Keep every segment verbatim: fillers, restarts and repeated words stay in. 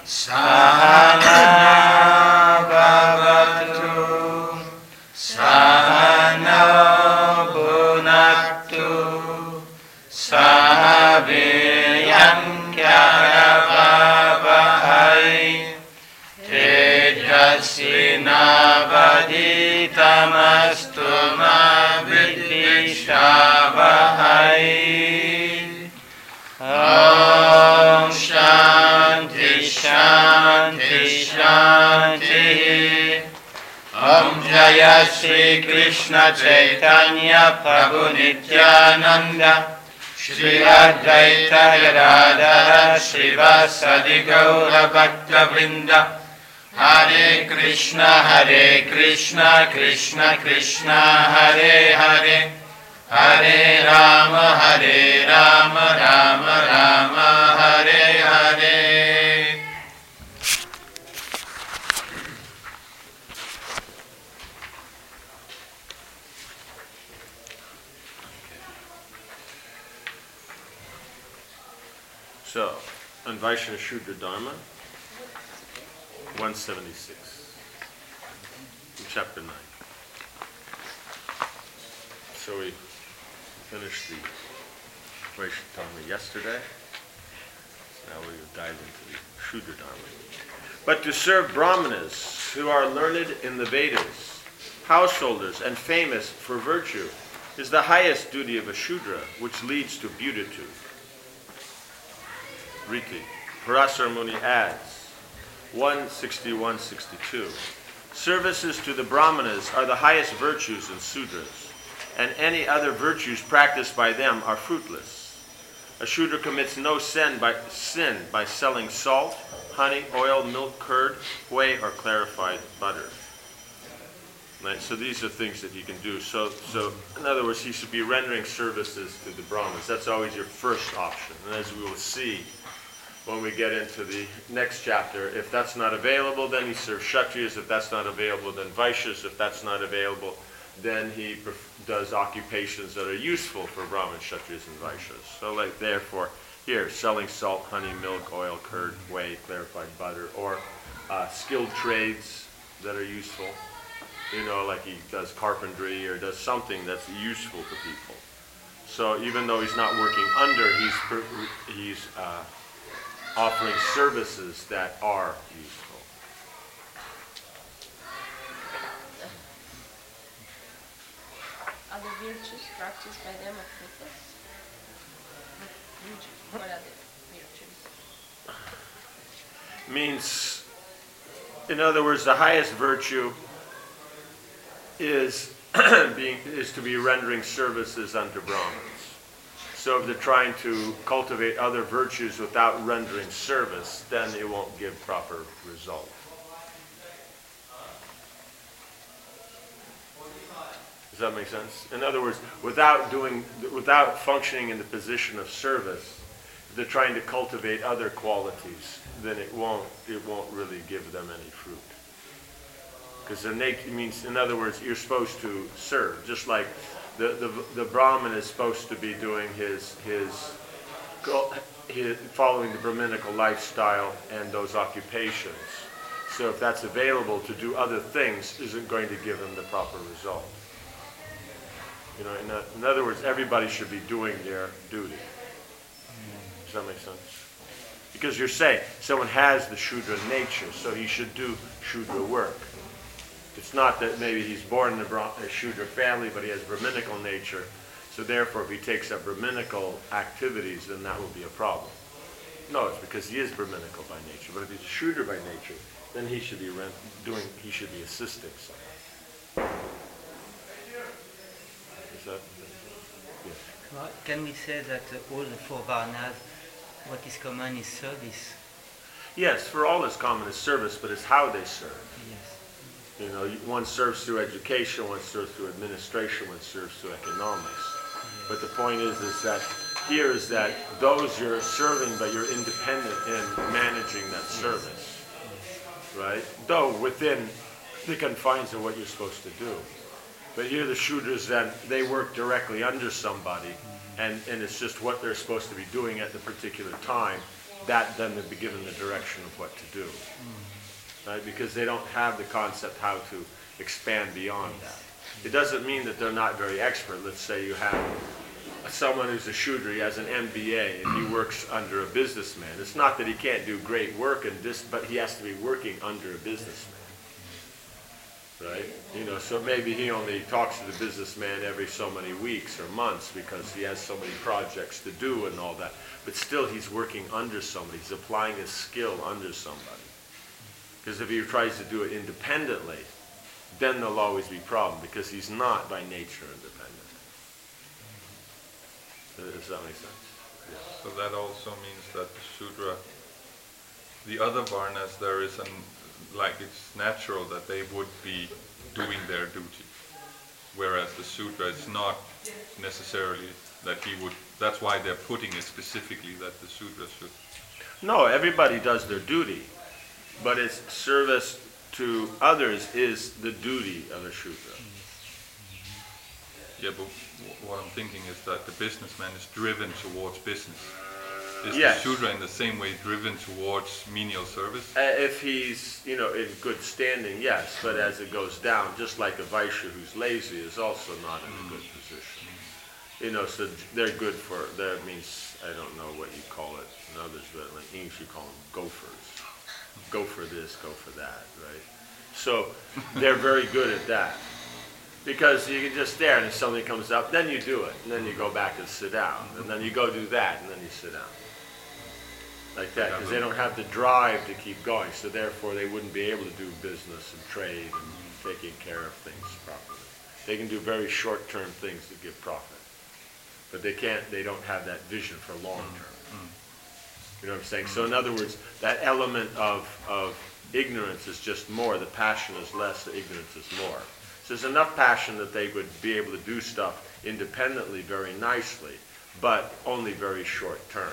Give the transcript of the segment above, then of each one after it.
Sahana bhavatu, Sahana bhunaktu, Sahaviryam kyavavahai, Tejasvinavaditamastu ma vidvishavahai. Om Shanti Shanti Shanti. Om Jaya Shri Krishna Chaitanya Prabhu Nityananda, Shri Advaita Gadadhara Srivasadi Gaura Bhakta Vrinda. Hare Krishna Hare Krishna Krishna Krishna Hare Hare, Hare Rama Hare Rama Rama Rama Hare Hare. So, on Vaishnava Shudra Dharma, one seventy-six, in chapter nine. So we finished the Vaishnava Dharma yesterday. So now we will dive into the Shudra Dharma. But to serve Brahmanas who are learned in the Vedas, householders and famous for virtue, is the highest duty of a Shudra, which leads to beatitude. Riti. Parasar Muni adds, one sixty-one sixty-two. Services to the Brahmanas are the highest virtues in Sudras, and any other virtues practiced by them are fruitless. A Shudra commits no sin by, sin by selling salt, honey, oil, milk, curd, whey, or clarified butter. Right? So these are things that you can do. So, so in other words, he should be rendering services to the Brahmanas. That's always your first option. And as we will see when we get into the next chapter, if that's not available, then he serves Kshatriyas. If that's not available, then Vaishyas. If that's not available, then he perf- does occupations that are useful for Brahmins, Kshatriyas, and Vaishyas. So like therefore, here, selling salt, honey, milk, oil, curd, whey, clarified butter, or uh, skilled trades that are useful. You know, like he does carpentry or does something that's useful to people. So even though he's not working under, he's, per- he's uh, offering services that are useful. Are the virtues practiced by them are fruitless? What are the virtues? Means, in other words, the highest virtue is being is to be rendering services unto Brahmins. So if they're trying to cultivate other virtues without rendering service, then it won't give proper result. Does that make sense? In other words, without doing, without functioning in the position of service, if they're trying to cultivate other qualities, then it won't, it won't really give them any fruit. Because their nature means, in other words, you're supposed to serve, just like the, the, the Brahmin is supposed to be doing his, his, his, following the Brahminical lifestyle and those occupations. So if that's available to do other things, isn't going to give them the proper result. You know, in, a, in other words, everybody should be doing their duty. Does that make sense? Because you're saying someone has the Shudra nature, so he should do Shudra work. It's not that maybe he's born in a, Bra- a Shudra family, but he has Brahminical nature, so therefore if he takes up Brahminical activities, then that will be a problem. No, it's because he is Brahminical by nature. But if he's a Shudra by nature, then he should be rent- doing. He should be assisting someone. Is that? Yes. Well, can we say that uh, all the four varnas, what is common is service? Yes, for all is common is service, but it's how they serve. Yes. You know, one serves through education, one serves through administration, one serves through economics. Yes. But the point is, is that here is that those you're serving, but you're independent in managing that service, yes. Right? Though within the confines of what you're supposed to do. But here the Shudras, then, they work directly under somebody, mm-hmm. and, and it's just what they're supposed to be doing at the particular time that then they'd be given the direction of what to do. Right? Because they don't have the concept how to expand beyond that. It doesn't mean that they're not very expert. Let's say you have someone who's a shooter, he has an M B A, and he works under a businessman. It's not that he can't do great work, in this, but he has to be working under a businessman. Right? You know, so maybe he only talks to the businessman every so many weeks or months because he has so many projects to do and all that. But still, he's working under somebody. He's applying his skill under somebody. Because if he tries to do it independently, then there'll always be problem because he's not by nature independent. Does that make sense? Yeah. So that also means that the Shudra, the other Varnas, there is an, like it's natural that they would be doing their duty. Whereas the Shudra, it's not necessarily that he would, that's why they're putting it specifically that the Shudra should. No, everybody does their duty, but it's service to others is the duty of a Shudra. Yeah, but w- what I'm thinking is that the businessman is driven towards business. Is Yes. the Shudra in the same way driven towards menial service? Uh, if he's, you know, in good standing, yes, but as it goes down, just like a Vaishya who's lazy is also not in a good position. You know, so they're good for, that means, I don't know what you call it in others, but like English you call them gophers. Go for this, go for that, right? So they're very good at that. Because you can just stare and if something comes up, then you do it, and then you go back and sit down, and then you go do that, and then you sit down. Like that, because they don't have the drive to keep going, so therefore they wouldn't be able to do business and trade and taking care of things properly. They can do very short-term things that give profit, but they can't, they don't have that vision for long-term. You know what I'm saying? So in other words, that element of, of ignorance is just more, the passion is less, the ignorance is more. So there's enough passion that they would be able to do stuff independently very nicely, but only very short-term.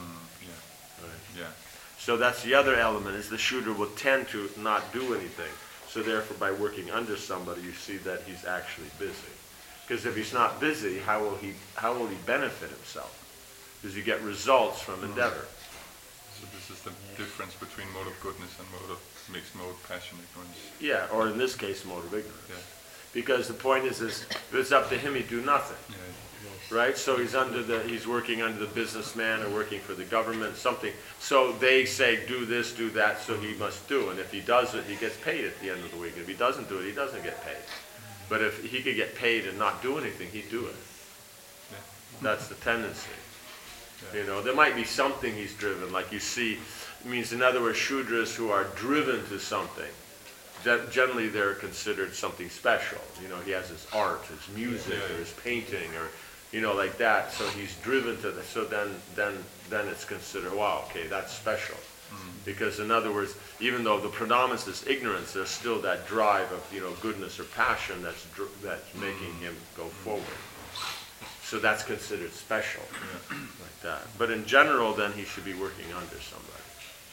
Yeah. So that's the other element, is the shooter will tend to not do anything. So therefore, by working under somebody, you see that he's actually busy. Because if he's not busy, how will he, how will he benefit himself? Because you get results from endeavor. So this is the difference between mode of goodness and mode of mixed mode, passion, ignorance. Yeah, or in this case, mode of ignorance. Yeah. Because the point is, is if it's up to him, he'd do nothing. Yeah. Right? So he's under the, he's working under the businessman or working for the government, something. So they say, do this, do that, so he must do. And if he does it, he gets paid at the end of the week. If he doesn't do it, he doesn't get paid. But if he could get paid and not do anything, he'd do it. Yeah. That's the tendency. Yeah. You know, there might be something he's driven, like you see, it means in other words, Shudras who are driven to something, that generally they're considered something special. You know, he has his art, his music, Yeah, yeah. or his painting, or you know, like that. So he's driven to the. So then, then, then it's considered, wow, okay, that's special. Mm. Because in other words, even though the predominance is ignorance, there's still that drive of, you know, goodness or passion that's dr- that's making him go forward. So that's considered special, Yeah. like that. But in general, then he should be working under somebody.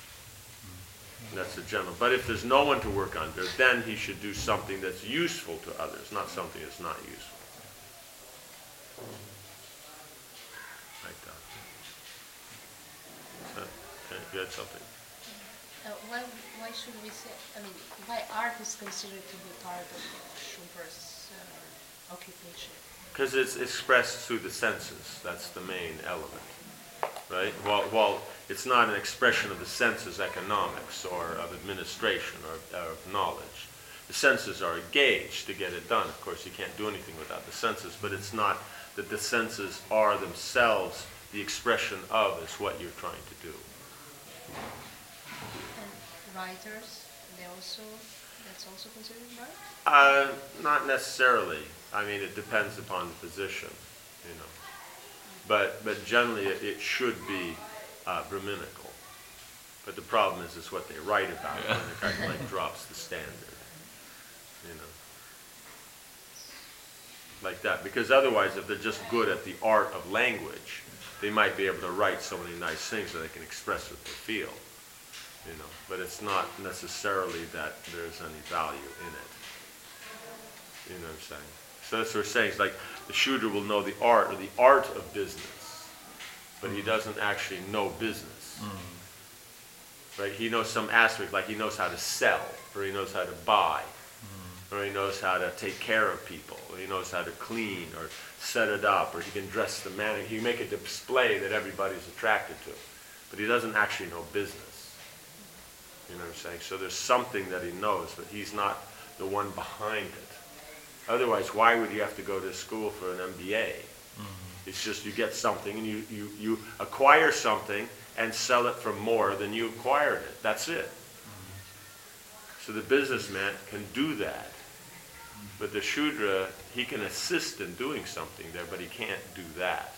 That's the general. But if there's no one to work under, then he should do something that's useful to others, not something that's not useful. Like that. So, okay, you had something? Uh, why, why should we say, I mean, why art is considered to be part of Shudra's uh, occupation? Because it's expressed through the senses. That's the main element, right? While, while it's not an expression of the senses, economics, or of administration, or, or of knowledge. The senses are engaged to get it done. Of course, you can't do anything without the senses, but it's not that the senses are themselves the expression of is what you're trying to do. And writers, they also, that's also considered art? Uh, not necessarily. I mean, it depends upon the position, you know. But but generally, it, it should be uh, Brahminical. But the problem is, is what they write about, Yeah. and it kind of like drops the standard, you know. Like that. Because otherwise, if they're just good at the art of language, they might be able to write so many nice things that they can express what they feel, you know. But it's not necessarily that there's any value in it. You know what I'm saying? So that's what we're saying. It's like the Shudra will know the art, or the art of business, but he doesn't actually know business. right? He knows some aspect, like he knows how to sell, or he knows how to buy, or he knows how to take care of people, or he knows how to clean, or set it up, or he can dress the man. He can make a display that everybody's attracted to, but he doesn't actually know business. You know what I'm saying? So there's something that he knows, but he's not the one behind it. Otherwise, why would you have to go to school for an M B A? Mm-hmm. It's just you get something and you, you, you acquire something and sell it for more than you acquired it. That's it. Mm-hmm. So the businessman can do that. Mm-hmm. But the Shudra, he can assist in doing something there, but he can't do that.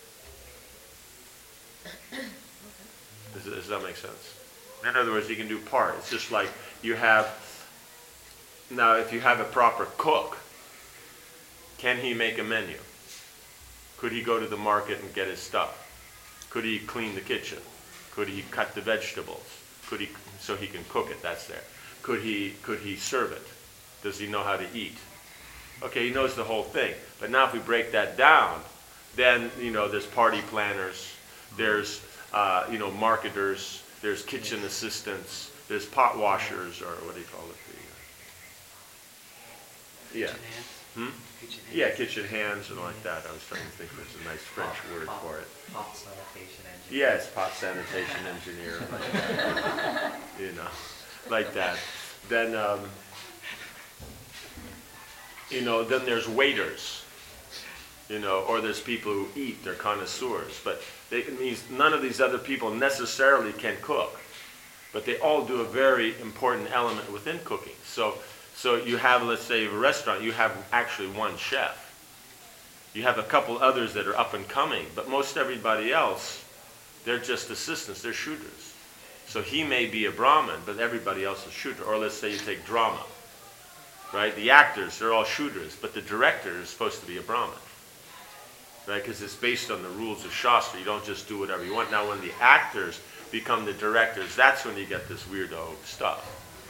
Does, does that make sense? In other words, he can do part. It's just like you have, now if you have a proper cook, can he make a menu? Could he go to the market and get his stuff? Could he clean the kitchen? Could he cut the vegetables? Could he, so he can cook it, that's there. Could he, could he serve it? Does he know how to eat? Okay, he knows the whole thing. But now if we break that down, then, you know, there's party planners, there's, uh, you know, marketers, there's kitchen assistants, there's pot washers, or what do you call it? The, uh, yeah. Hmm? Kitchen hands. Yeah, kitchen hands and like that. I was trying to think there's a nice French Pot- word pot- for it. Pot sanitation engineer. Yes, pot sanitation engineer. You know, like that. Then, um, you know, then there's waiters. You know, or there's people who eat, they're connoisseurs. But they, it means none of these other people necessarily can cook. But they all do a very important element within cooking. So, so you have, let's say, a restaurant, you have actually one chef. You have a couple others that are up and coming, but most everybody else, they're just assistants, they're Shudras. So he may be a Brahmin, but everybody else is Shudra. Or let's say you take drama, right? The actors, they're all Shudras, but the director is supposed to be a Brahmin, right? Because it's based on the rules of Shastra. You don't just do whatever you want. Now when the actors become the directors, that's when you get this weirdo stuff.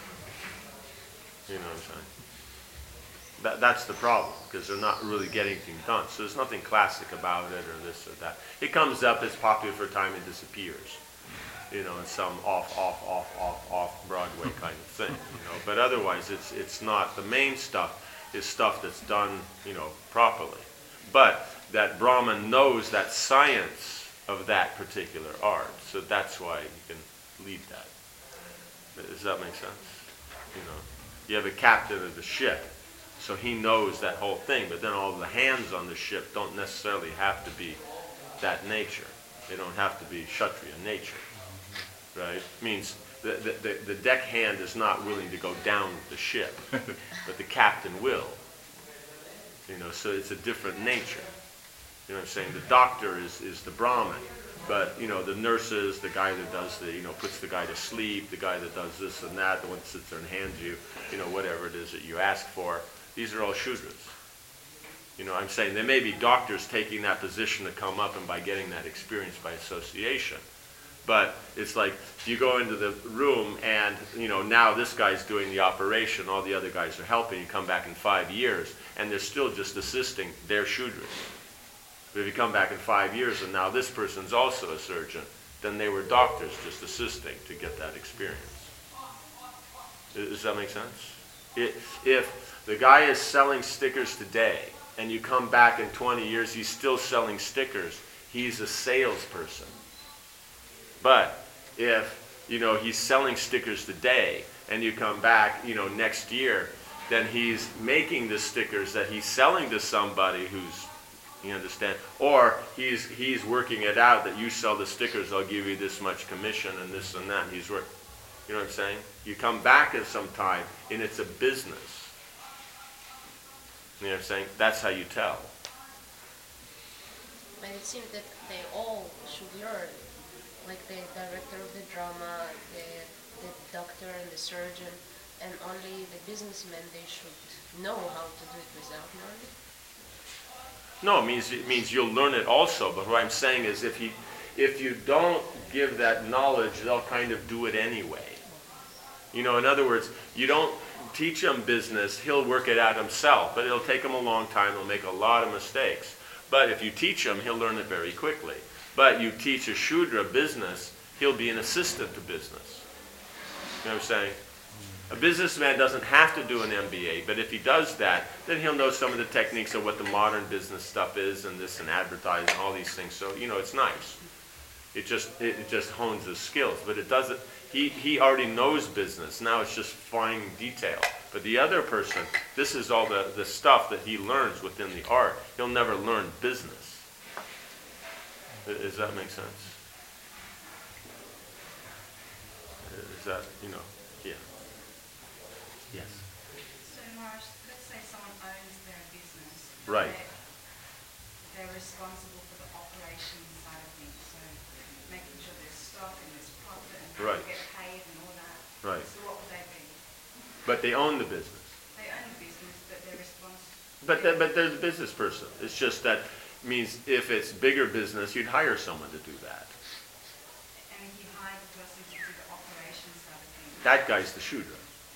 You know what I'm saying? That, that's the problem, because they're not really getting things done. So there's nothing classic about it or this or that. It comes up, it's popular for a time, and disappears. You know, in some off, off, off, off, off Broadway kind of thing. You know, but otherwise, it's it's not. The main stuff is stuff that's done, you know, properly. But that Brahman knows that science of that particular art, so that's why he can lead that. Does that make sense? You know. You have a captain of the ship, so he knows that whole thing, but then all the hands on the ship don't necessarily have to be that nature. They don't have to be Kshatriya nature, right? Means the, the, the, the deckhand is not willing to go down the ship, but the captain will. You know, so it's a different nature. You know what I'm saying? The doctor is, is the Brahmin. But, you know, the nurses, the guy that does the, you know, puts the guy to sleep, the guy that does this and that, the one that sits there and hands you, you know, whatever it is that you ask for, these are all Shudras. You know, I'm saying there may be doctors taking that position to come up and by getting that experience by association. But it's like, if you go into the room and, you know, now this guy's doing the operation, all the other guys are helping, you come back in five years, and they're still just assisting, they're Shudras. But if you come back in five years and now this person's also a surgeon, then they were doctors just assisting to get that experience. Does that make sense? If, if the guy is selling stickers today and you come back in twenty years, he's still selling stickers, he's a salesperson. But if, you know, he's selling stickers today and you come back, you know, next year, then he's making the stickers that he's selling to somebody who's, you understand? Or he's he's working it out that you sell the stickers, I'll give you this much commission and this and that. He's work, you know what I'm saying? You come back at some time and it's a business. You know what I'm saying? That's how you tell. But it seems that they all should learn, like the director of the drama, the, the doctor and the surgeon, and only the businessmen, they should know how to do it without learning. No, it means it means you'll learn it also. But what I'm saying is, if you if you don't give that knowledge, they'll kind of do it anyway. You know, in other words, you don't teach him business; he'll work it out himself. But it'll take him a long time. He'll make a lot of mistakes. But if you teach him, he'll learn it very quickly. But you teach a Shudra business, he'll be an assistant to business. You know what I'm saying? A businessman doesn't have to do an M B A, but if he does that, then he'll know some of the techniques of what the modern business stuff is and this and advertising, all these things. So, you know, it's nice. It just it, it just hones his skills, but it doesn't, he, he already knows business. Now it's just fine detail. But the other person, this is all the, the stuff that he learns within the art. He'll never learn business. Does that make sense? Is that, you know, yeah. Yes. So, Maharaj, let's say someone owns their business. Right. They're, they're responsible for the operations side of things, so making sure there's stock and there's profit and people Right. get paid and all that. Right. So what would they be? But they own the business. They own the business, but they're responsible. But they, but they're the business person. It's just that means if it's bigger business, you'd hire someone to do that. And if you hire the person to do the operations side of things. That guy's the shooter.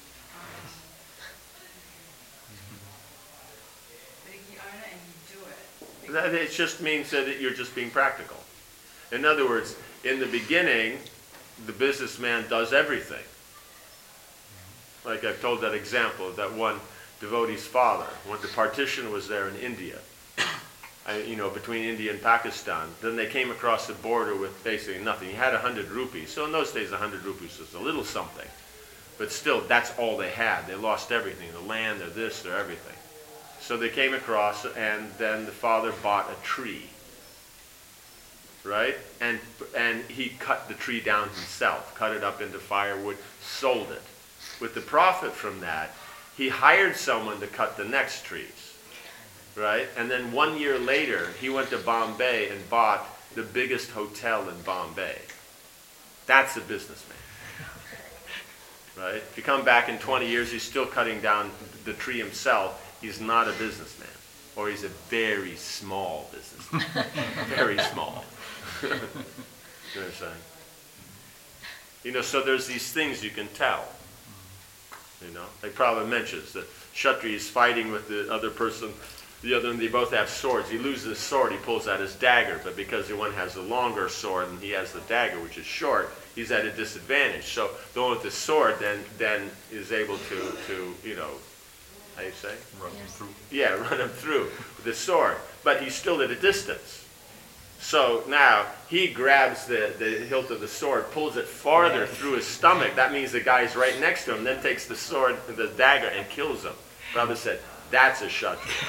But if you own it and you do it, That, it just means that you're just being practical. In other words, in the beginning, the businessman does everything. Like I've told that example of that one devotee's father, when the partition was there in India, I, you know, between India and Pakistan. Then they came across the border with basically nothing. He had a hundred rupees. So in those days, a hundred rupees was a little something. But still, that's all they had. They lost everything, the land, their this, their everything. So they came across, and then the father bought a tree, right? And, and he cut the tree down himself, cut it up into firewood, sold it. With the profit from that, he hired someone to cut the next trees, right? And then one year later, he went to Bombay and bought the biggest hotel in Bombay. That's a businessman, right? If you come back in twenty years, he's still cutting down the tree himself. He's not a businessman, or he's a very small businessman, very small. You know what I'm saying? You know, so there's these things you can tell. You know, like Prabhupada mentions that Kshatriya is fighting with the other person, the other, and they both have swords. He loses his sword, he pulls out his dagger, but because the one has the longer sword and he has the dagger, which is short, he's at a disadvantage. So the one with the sword then then is able to, to you know, how do you say? Run them through. Yeah, run him through with the sword, but he's still at a distance. So now he grabs the, the hilt of the sword, pulls it farther through his stomach. That means the guy's right next to him, then takes the sword, the dagger, and kills him. Prabhupada said, that's a Kshatriya.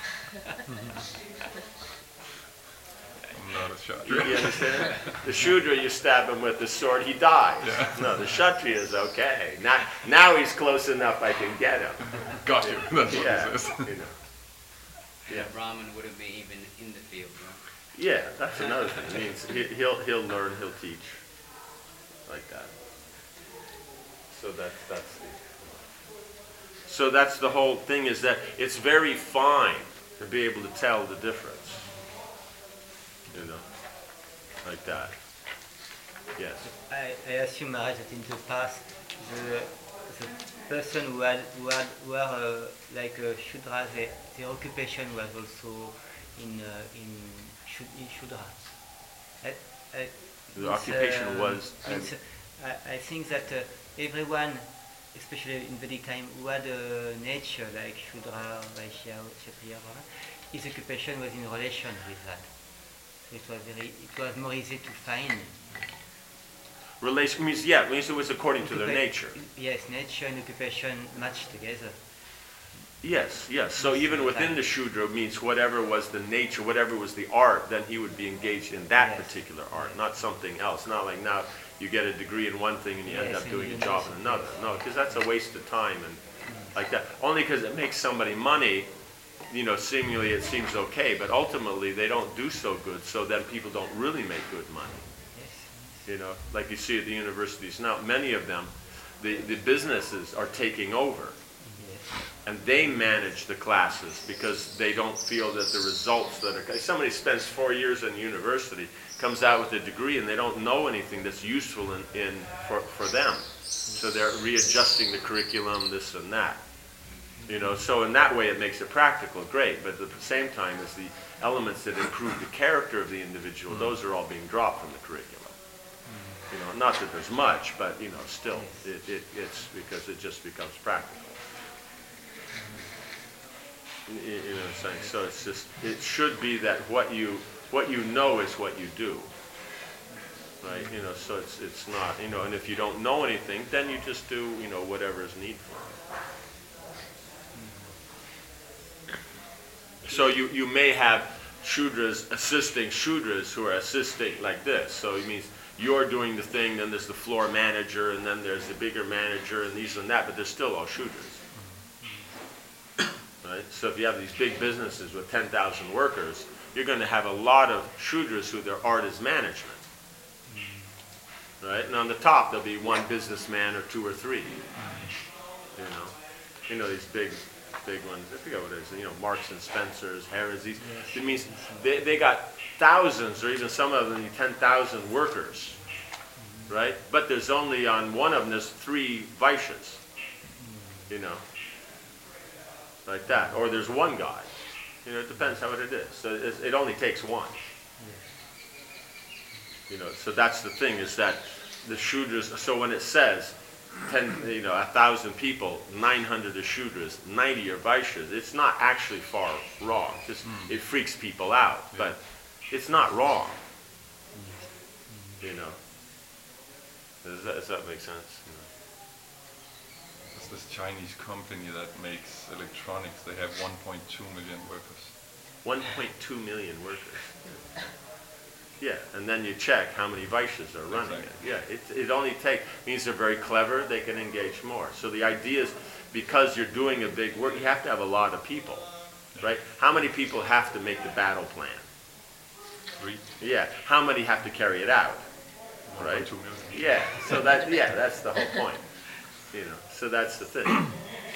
I'm not a You, you Kshatriya. understand? The Shudra, you stab him with the sword, he dies. Yeah. No, the Kshatriya is okay. Now, now he's close enough I can get him. Got you. That's what Yeah, it says. you know. Yeah. Yeah. Brahmin wouldn't be even in the field, right? Yeah, that's another thing. It means he, he'll he'll learn, he'll teach, like that. So that's that's the. So that's the whole thing, is that it's very fine to be able to tell the difference. You know, like that. Yes. I, I assume, Maharaj, that in the past, the, the person who had who had who are uh, like uh, Shudra, the, the occupation was also in uh, in, Shud, in Shudra. I, I, The it's, occupation um, was. it's, uh, I, I think that uh, everyone, especially in Vedic time, who had a nature like Shudra, Vaishya, Kshatriya, Brahman, his occupation was in relation with that. So it was very, it was more easy to find. Relation means, yeah, means it was according to their Occupa- nature. Yes, nature and occupation match together. Yes, yes. So even within the Shudra means whatever was the nature, whatever was the art, then he would be engaged in that Yes. particular art, not something else. Not like now you get a degree in one thing and you end Yes, up and doing you a do job in something another. else. No, because that's a waste of time and like that. Only because it makes somebody money, you know, seemingly it seems okay, but ultimately they don't do so good, so then people don't really make good money. Yes. You know, like you see at the universities now, many of them, the, the businesses are taking over. Yes. And they manage the classes because they don't feel that the results that are, somebody spends four years in university, comes out with a degree and they don't know anything that's useful in, in for, for them. So they're readjusting the curriculum, this and that. You know, so in that way it makes it practical, great, but at the same time as the elements that improve the character of the individual, those are all being dropped from the curriculum. You know, not that there's much, but you know, still, it, it, it's because it just becomes practical. You, you know what I'm saying? So it's just, it should be that what you what you know is what you do, right? You know, so it's it's not, you know, and if you don't know anything, then you just do, you know, whatever is needful. So you you may have Shudras assisting Shudras who are assisting like this. So it means you're doing the thing, then there's the floor manager, and then there's the bigger manager, and these and that, but they're still all Shudras. Right? So if you have these big businesses with ten thousand workers, you're going to have a lot of Shudras who their art is management. Right? And on the top, there'll be one businessman or two or three. You know, you know these big, big ones. I forget what it is. You know, Marks and Spencers, Harrods. These. It means they they got thousands, or even some of them, ten thousand workers. Right? But there's only on one of them there's three Vaishyas. You know. Like that, or there's one guy. You know, it depends how it is. So it, it only takes one. You know, so that's the thing is that the Shudras. So when it says ten, you know, a thousand people, nine hundred are Shudras, ninety are Vaishyas, it's not actually far wrong. Just mm. it freaks people out, yeah. But it's not wrong. You know, does that, does that make sense? You know? This Chinese company that makes electronics, they have one point two million workers. one point two million workers. Yeah, and then you check how many Vaishyas are running exactly. it. Yeah, it, it only takes, means they're very clever, they can engage more. So the idea is, because you're doing a big work, you have to have a lot of people, right? How many people have to make the battle plan? Three. Yeah, how many have to carry it out? Right? one point two million. Yeah, so that, yeah, that's the whole point. You know, so that's the thing.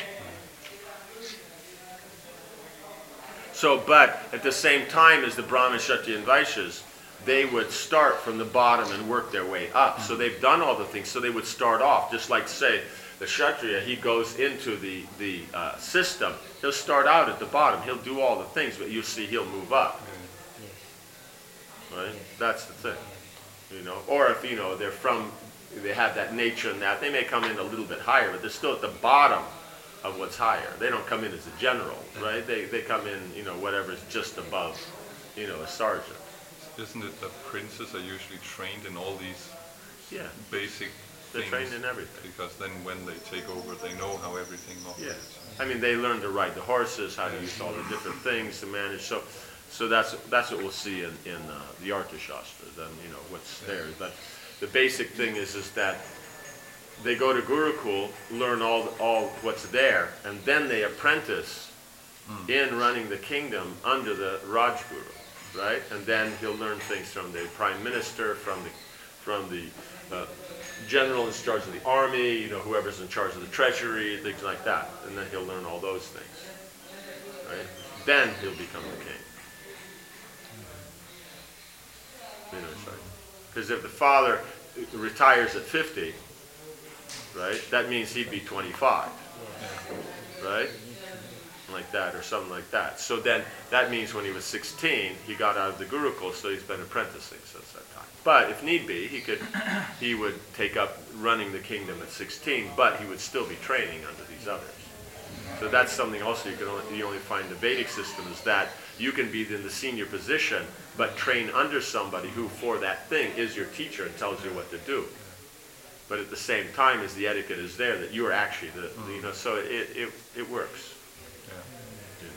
So, but at the same time as the Brahmins, Kshatriya, and Vaishyas, they would start from the bottom and work their way up. So they've done all the things. So they would start off, just like say the Kshatriya, he goes into the the uh, system. He'll start out at the bottom. He'll do all the things, but you see he'll move up. Right? That's the thing. You know, or if you know they're from. They have that nature and that. They may come in a little bit higher, but they're still at the bottom of what's higher. They don't come in as a general, right? They they come in, you know, whatever's just above, you know, a sergeant. Isn't it that princes are usually trained in all these yeah. basic They're things? trained in everything. Because then when they take over, they know how everything operates. Yeah. I mean, they learn to ride the horses, how to use all the different things to manage. So, so that's that's what we'll see in in uh, the Arthashastra. Then you know what's there, but. The basic thing is is that they go to Gurukul, learn all all what's there, and then they apprentice mm. in running the kingdom under the Rajguru, right? And then he'll learn things from the prime minister, from the from the uh, general in charge of the army, you know, whoever's in charge of the treasury, things like that. And then he'll learn all those things, right? Then he'll become the king. You know, sorry. Because if the father retires at fifty, right, that means he'd be twenty-five, right? Like that or something like that. So then that means when he was sixteen, he got out of the Gurukul, so he's been apprenticing since that time. But if need be, he could, he would take up running the kingdom at sixteen, but he would still be training under these others. So that's something also you can only, you only find in the Vedic system is that you can be in the senior position, but train under somebody who, for that thing, is your teacher and tells you what to do. But at the same time, as the etiquette is there, that you are actually the, mm-hmm. you know, so it it, it works. Yeah.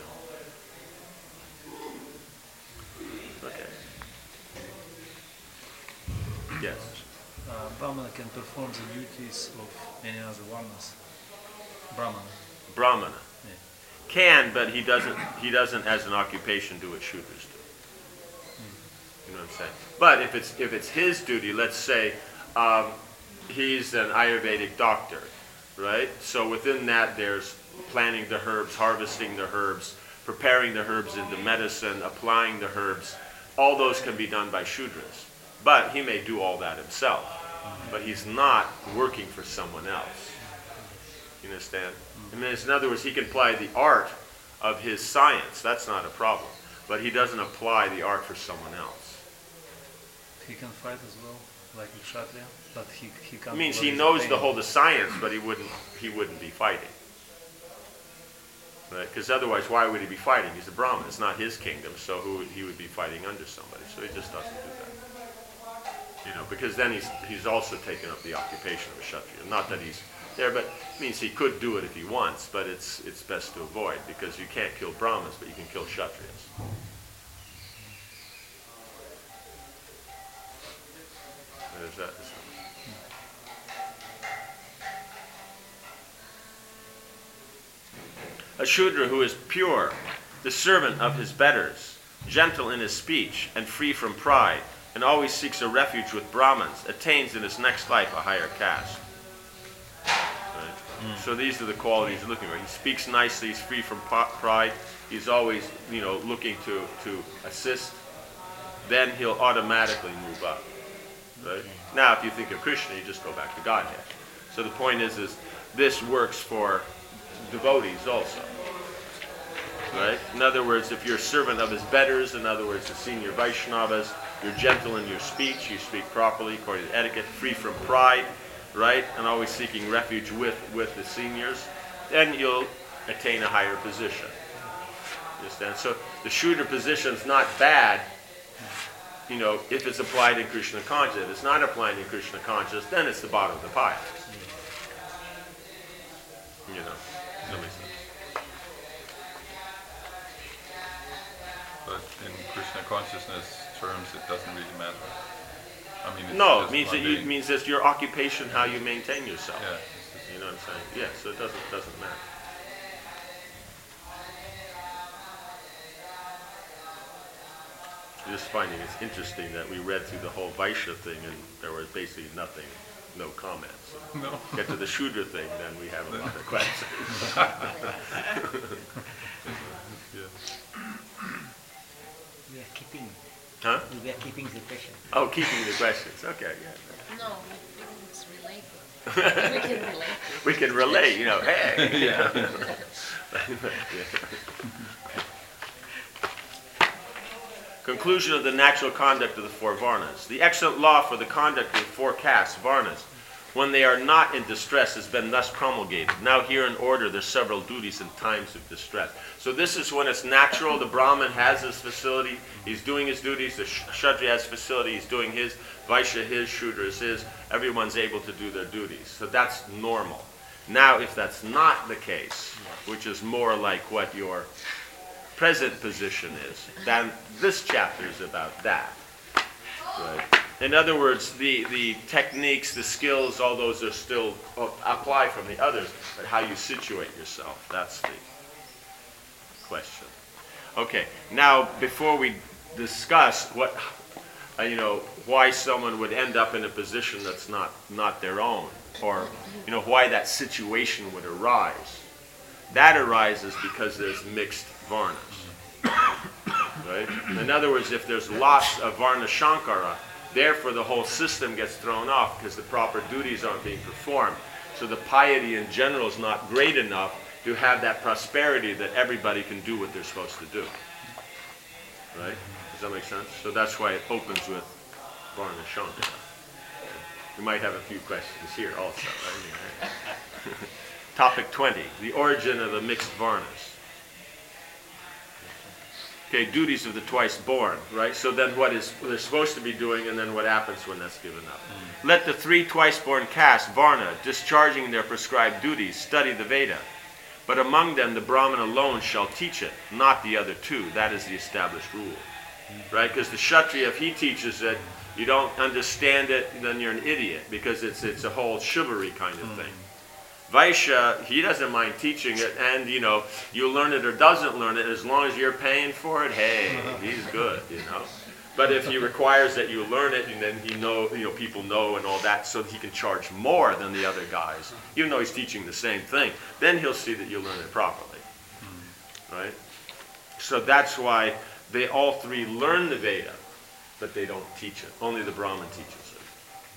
You know. Okay. Yes. Uh, Brahmana can perform the duties of any other varnas. Brahmana. Brahmana. Yeah. Can, but he doesn't. He doesn't, as an occupation, do what Shudras do. Mm. You know what I'm saying? But if it's if it's his duty, let's say um, he's an Ayurvedic doctor, right? So within that, there's planting the herbs, harvesting the herbs, preparing the herbs into medicine, applying the herbs. All those can be done by Shudras. But he may do all that himself. But he's not working for someone else. You understand? I mean, in other words, he can apply the art of his science. That's not a problem. But he doesn't apply the art for someone else. He can fight as well. like a Kshatriya, but he he can't. It means what he is knows pain. the whole the science, but he wouldn't he wouldn't be fighting. Right? Because otherwise, why would he be fighting? He's a Brahmin. It's not his kingdom, so who would, he would be fighting under somebody. So he just doesn't do that. You know, because then he's he's also taken up the occupation of a Kshatriya. Not that he's there, but it means he could do it if he wants, but it's it's best to avoid because you can't kill Brahmins, but you can kill Kshatriyas. There's that. A Shudra who is pure, the servant of his betters, gentle in his speech, and free from pride, and always seeks a refuge with Brahmins, attains in his next life a higher caste. Right? Mm. So these are the qualities he's looking for. He speaks nicely, he's free from pride, he's always, you know, looking to, to assist. Then he'll automatically move up. Right? Now, if you think of Krishna, you just go back to Godhead. So the point is, is this works for devotees also. Right? In other words, if you're a servant of his betters, in other words, the senior Vaishnavas, you're gentle in your speech, you speak properly according to etiquette, free from pride, right? And always seeking refuge with, with the seniors, then you'll attain a higher position. You understand? So the Shudra position is not bad, you know, if it's applied in Krishna consciousness. If it's not applied in Krishna consciousness, then it's the bottom of the pile. You know, does that make sense? But in Krishna consciousness terms, it doesn't really matter. I mean, it's no, it just means that you, it mundane. means it's your occupation, how you maintain yourself. Yeah, it's just- You know what I'm saying? Yeah, so it doesn't doesn't matter. I'm just finding it's interesting that we read through the whole Vaishya thing and there was basically nothing, no comments. So No. get to the Shudra thing, then we have a lot of questions. Yeah. We are keeping. Huh? We are keeping the question. Oh, keeping the questions. Okay, yeah. No, we think it's related. We can relate. to We it. can relate, you know, hey. Yeah. Conclusion of the natural conduct of the four Varnas. The excellent law for the conduct of the four castes, Varnas, when they are not in distress, has been thus promulgated. Now here in order, there's several duties in times of distress. So this is when it's natural. The Brahmin has his facility. He's doing his duties. The Kshatriya has facility. He's doing his. Vaishya his. Shudra is his. Everyone's able to do their duties. So that's normal. Now if that's not the case, which is more like what your present position is, then this chapter is about that. Right? In other words, the, the techniques, the skills, all those are still uh, apply from the others, but how you situate yourself, that's the question. Okay, now before we discuss what, uh, you know, why someone would end up in a position that's not, not their own, or, you know, why that situation would arise. That arises because there's mixed varnas. Right? In other words, if there's lots of varna shankara, therefore the whole system gets thrown off because the proper duties aren't being performed. So the piety in general is not great enough to have that prosperity that everybody can do what they're supposed to do. Right? Does that make sense? So that's why it opens with varna shankara. We might have a few questions here also. Right? Topic twenty, the origin of the mixed varnas. Okay, duties of the twice born, right? So then what is what they're supposed to be doing, and then what happens when that's given up. Mm. Let the three twice born castes, Varna, discharging their prescribed duties, study the Veda. But among them the Brahmin alone shall teach it, not the other two. That is the established rule. Mm. Right? Because the Kshatriya, if he teaches it, you don't understand it, then you're an idiot, because it's it's a whole chivalry kind of mm. thing. Vaishya, he doesn't mind teaching it, and you know, you learn it or doesn't learn it, as long as you're paying for it, hey, he's good, you know. But if he requires that you learn it, and then he know, you know, people know and all that, so that he can charge more than the other guys, even though he's teaching the same thing, then he'll see that you learn it properly, right? So that's why they all three learn the Veda, but they don't teach it. Only the Brahmin teaches it.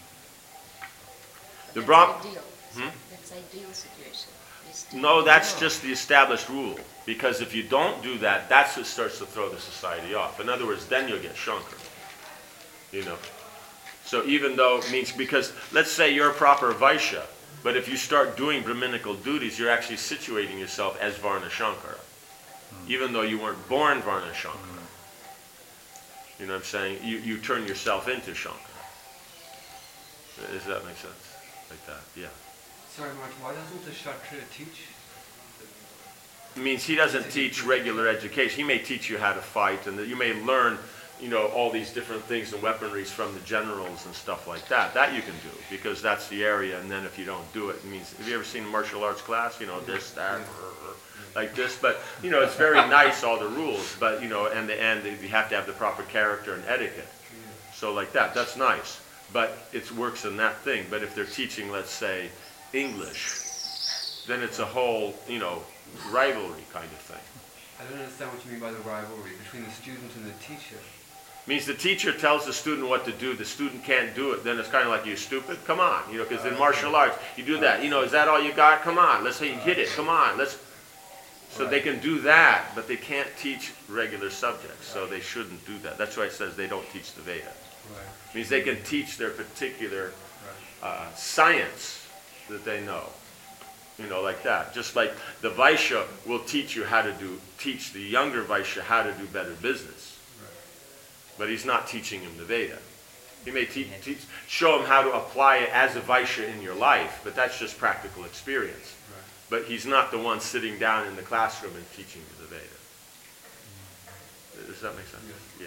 The That's Brahmin. ideal. Hmm? That's ideal situation. Is to- No, that's just the established rule. Because if you don't do that, that's what starts to throw the society off. In other words, then you'll get Shankar. You know. So even though it means, because let's say you're a proper Vaishya, but if you start doing Brahminical duties, you're actually situating yourself as Varna Shankara, mm. even though you weren't born Varna Shankara. Mm. You know what I'm saying? You, you turn yourself into Shankara. Does that make sense? Like that, yeah. Sorry, Mark, why doesn't the Kshatriya teach? It means he doesn't teach regular education. He may teach you how to fight, and that you may learn, you know, all these different things and weaponries from the generals and stuff like that. That you can do, because that's the area, and then if you don't do it, it means, have you ever seen a martial arts class? You know, this, that, like this, but, you know, it's very nice, all the rules, but, you know, and the end, you have to have the proper character and etiquette. So like that, that's nice, but it works in that thing. But if they're teaching, let's say, English, then it's a whole, you know, rivalry kind of thing. I don't understand what you mean by the rivalry between the student and the teacher. Means the teacher tells the student what to do, the student can't do it, then it's kind of like, you stupid, come on, you know, because in martial arts, you do that, you know, is that all you got? Come on, let's say you hit it, come on, let's, so they can do that, but they can't teach regular subjects, so they shouldn't do that. That's why it says they don't teach the Veda. It means they can teach their particular uh, science that they know. You know, like that. Just like the Vaishya will teach you how to do, teach the younger Vaishya how to do better business. Right. But he's not teaching him the Veda. He may te teach, show him how to apply it as a Vaishya in your life, but that's just practical experience. Right. But he's not the one sitting down in the classroom and teaching you the Veda. Mm-hmm. Does that make sense? Yeah.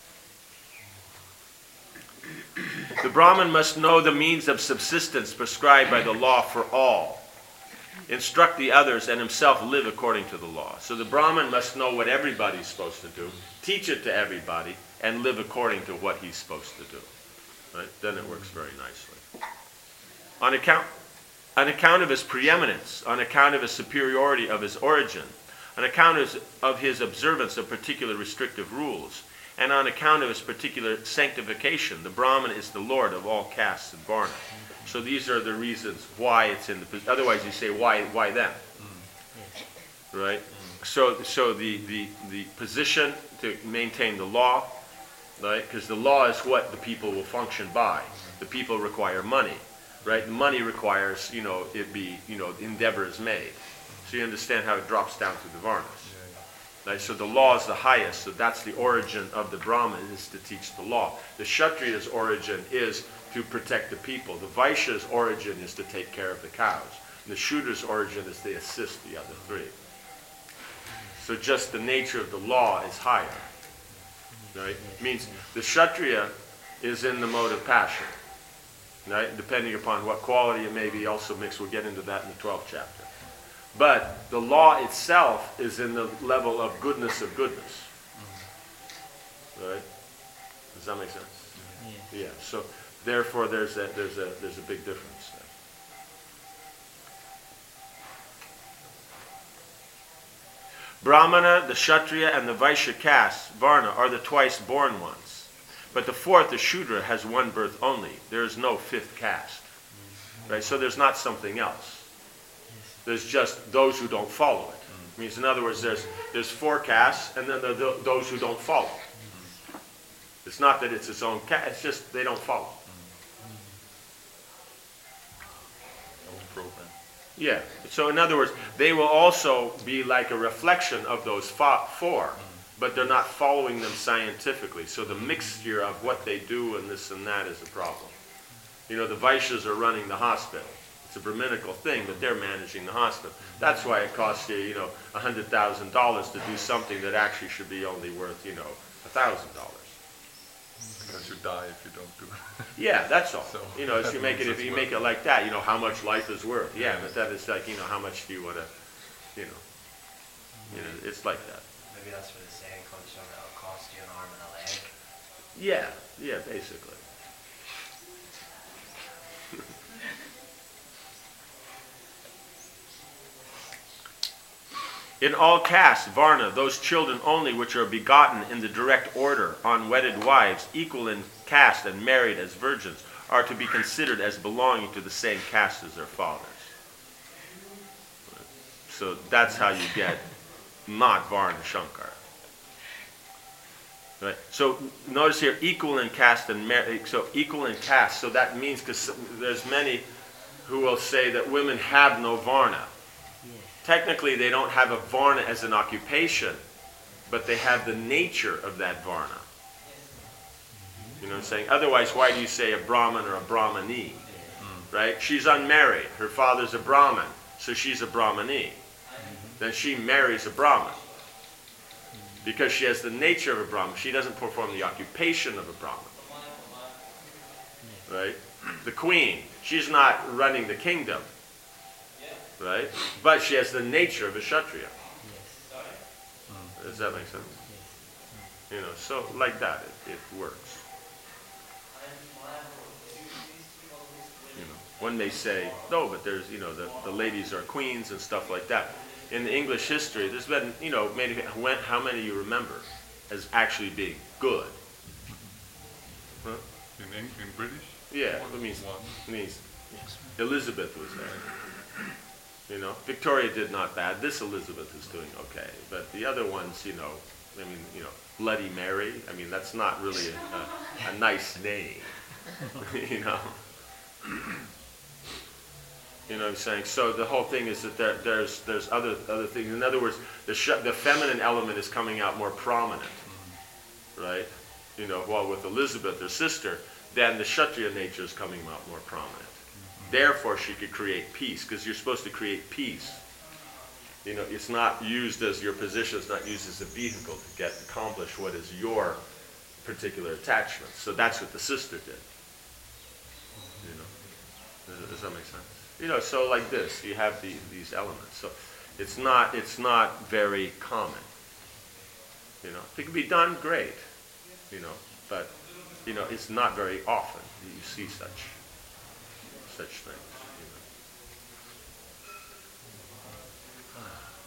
yeah. The Brahmin must know the means of subsistence prescribed by the law for all. Instruct the others and himself live according to the law. So the Brahmin must know what everybody's supposed to do, teach it to everybody, and live according to what he's supposed to do. Right? Then it works very nicely. On account, on account of his preeminence, on account of his superiority of his origin, on account of his, of his observance of particular restrictive rules, and on account of his particular sanctification, the Brahmin is the lord of all castes and varna. So these are the reasons why it's in the. Otherwise, you say, why, why them? Mm. Right. Mm. So, so the, the the position to maintain the law, right? Because the law is what the people will function by. The people require money, right? The money requires, you know, it be, you know, endeavor is made. So you understand how it drops down through the varnas. Right? So the law is the highest. So that's the origin of the Brahmin, is to teach the law. The Kshatriya's origin is to protect the people. The Vaishya's origin is to take care of the cows. And the Shudra's origin is to assist the other three. So just the nature of the law is higher. Right? It means the Kshatriya is in the mode of passion. Right? Depending upon what quality it may be also mixed. We'll get into that in the twelfth chapter. But the law itself is in the level of goodness of goodness. Right? Does that make sense? Yeah. Yeah. So therefore, there's a, there's a, there's a big difference there. Brahmana, the Kshatriya, and the Vaishya castes, Varna, are the twice born ones. But the fourth, the Shudra, has one birth only. There is no fifth caste. Right? So there's not something else. There's just those who don't follow it. It means, in other words, there's, there's four castes, and then there are those who don't follow. It's not that it's its own caste, it's just they don't follow. Yeah. So in other words, they will also be like a reflection of those four, but they're not following them scientifically. So the mixture of what they do and this and that is a problem. You know, the Vaishyas are running the hospital. It's a Brahminical thing, but they're managing the hospital. That's why it costs you, you know, one hundred thousand dollars to do something that actually should be only worth, you know, one thousand dollars. Because you die if you don't do it. Yeah, that's all. So you know, if you make it, if you make it like that, you know, how much life is worth. Yeah, but that is like, you know, how much do you want to, you know, you know, it's like that. Maybe that's where the saying comes from, it'll cost you an arm and a leg. Yeah, yeah, basically. In all castes, Varna, those children only which are begotten in the direct order on wedded wives, equal in caste and married as virgins, are to be considered as belonging to the same caste as their fathers. So that's how you get not Varna Shankara. Right. So notice here, equal in caste and mar- so equal in caste. So that means, because there's many who will say that women have no varna. Yes. Technically, they don't have a varna as an occupation, but they have the nature of that varna. You know what I'm saying? Otherwise, why do you say a Brahmin or a Brahmani? Right? She's unmarried. Her father's a Brahmin, so she's a Brahmani. Then she marries a Brahmin. Because she has the nature of a Brahmin. She doesn't perform the occupation of a Brahmin. Right? The queen, she's not running the kingdom. Right? But she has the nature of a Kshatriya. Does that make sense? You know, so like that, it, it works. You know, one may say, no, but there's, you know, the, the ladies are queens and stuff like that. In the English history, there's been, you know, maybe when, how many you remember as actually being good? Huh? In, in, in British? Yeah, it means, One. it means Elizabeth was there. You know, Victoria did not bad. This Elizabeth is doing okay. But the other ones, you know, I mean, you know, Bloody Mary, I mean, that's not really a, a, a nice name. You know? You know what I'm saying? So the whole thing is that there, there's there's other other things. In other words, the sh the feminine element is coming out more prominent, right? You know, while with Elizabeth, her sister, then the Kshatriya nature is coming out more prominent. Therefore, she could create peace, because you're supposed to create peace. You know, it's not used as your position. It's not used as a vehicle to get accomplish what is your particular attachment. So that's what the sister did. You know, does, does that make sense? You know, so like this, you have the, these elements. So it's not, it's not very common. You know, if it can be done, great. You know, but you know, it's not very often that you see such, such things. You know.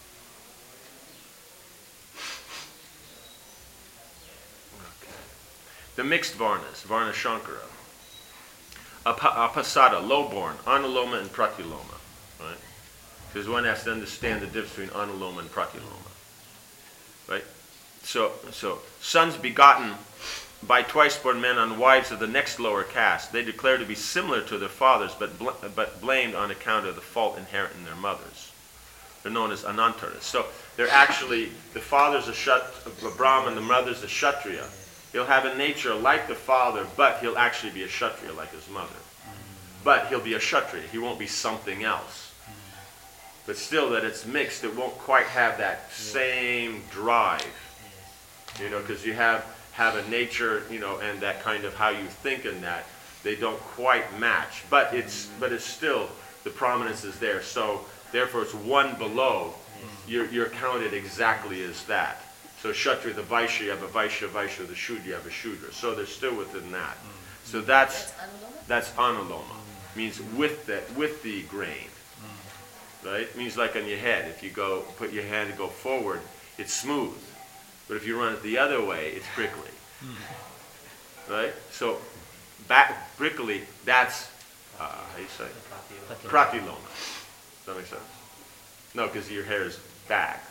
Okay. The mixed varnas, Varna Shankara. Apasada, low-born, Anuloma and Pratiloma, right? Because one has to understand the difference between Anuloma and Pratiloma, right? So, so sons begotten by twice-born men on wives of the next lower caste, they declare to be similar to their fathers, but bl but blamed on account of the fault inherent in their mothers. They're known as Anantaras. So they're actually, the father's a, Shat, a Brahmin, the mother's a Kshatriya. He'll have a nature like the father, but he'll actually be a Kshatriya like his mother. But he'll be a Kshatriya. He won't be something else. But still, that it's mixed, it won't quite have that same drive. You know, because you have, have a nature, you know, and that kind of how you think in that, they don't quite match. But it's, but it's still, the prominence is there. So, therefore, it's one below. You're, you're counted exactly as that. So Kshatriya, the Vaishya, you have a Vaishya, Vaishya, the Shudra, you have a Shudra. So they're still within that. So that's that's Anuloma. Means with the with the grain. Right? Means like on your head. If you go put your hand and go forward, it's smooth. But if you run it the other way, it's prickly. Right? So back prickly, that's uh, how you say? Pratiloma. Does that make sense? No, because your hair is back.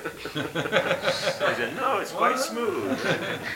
I said, no, it's quite smooth. This is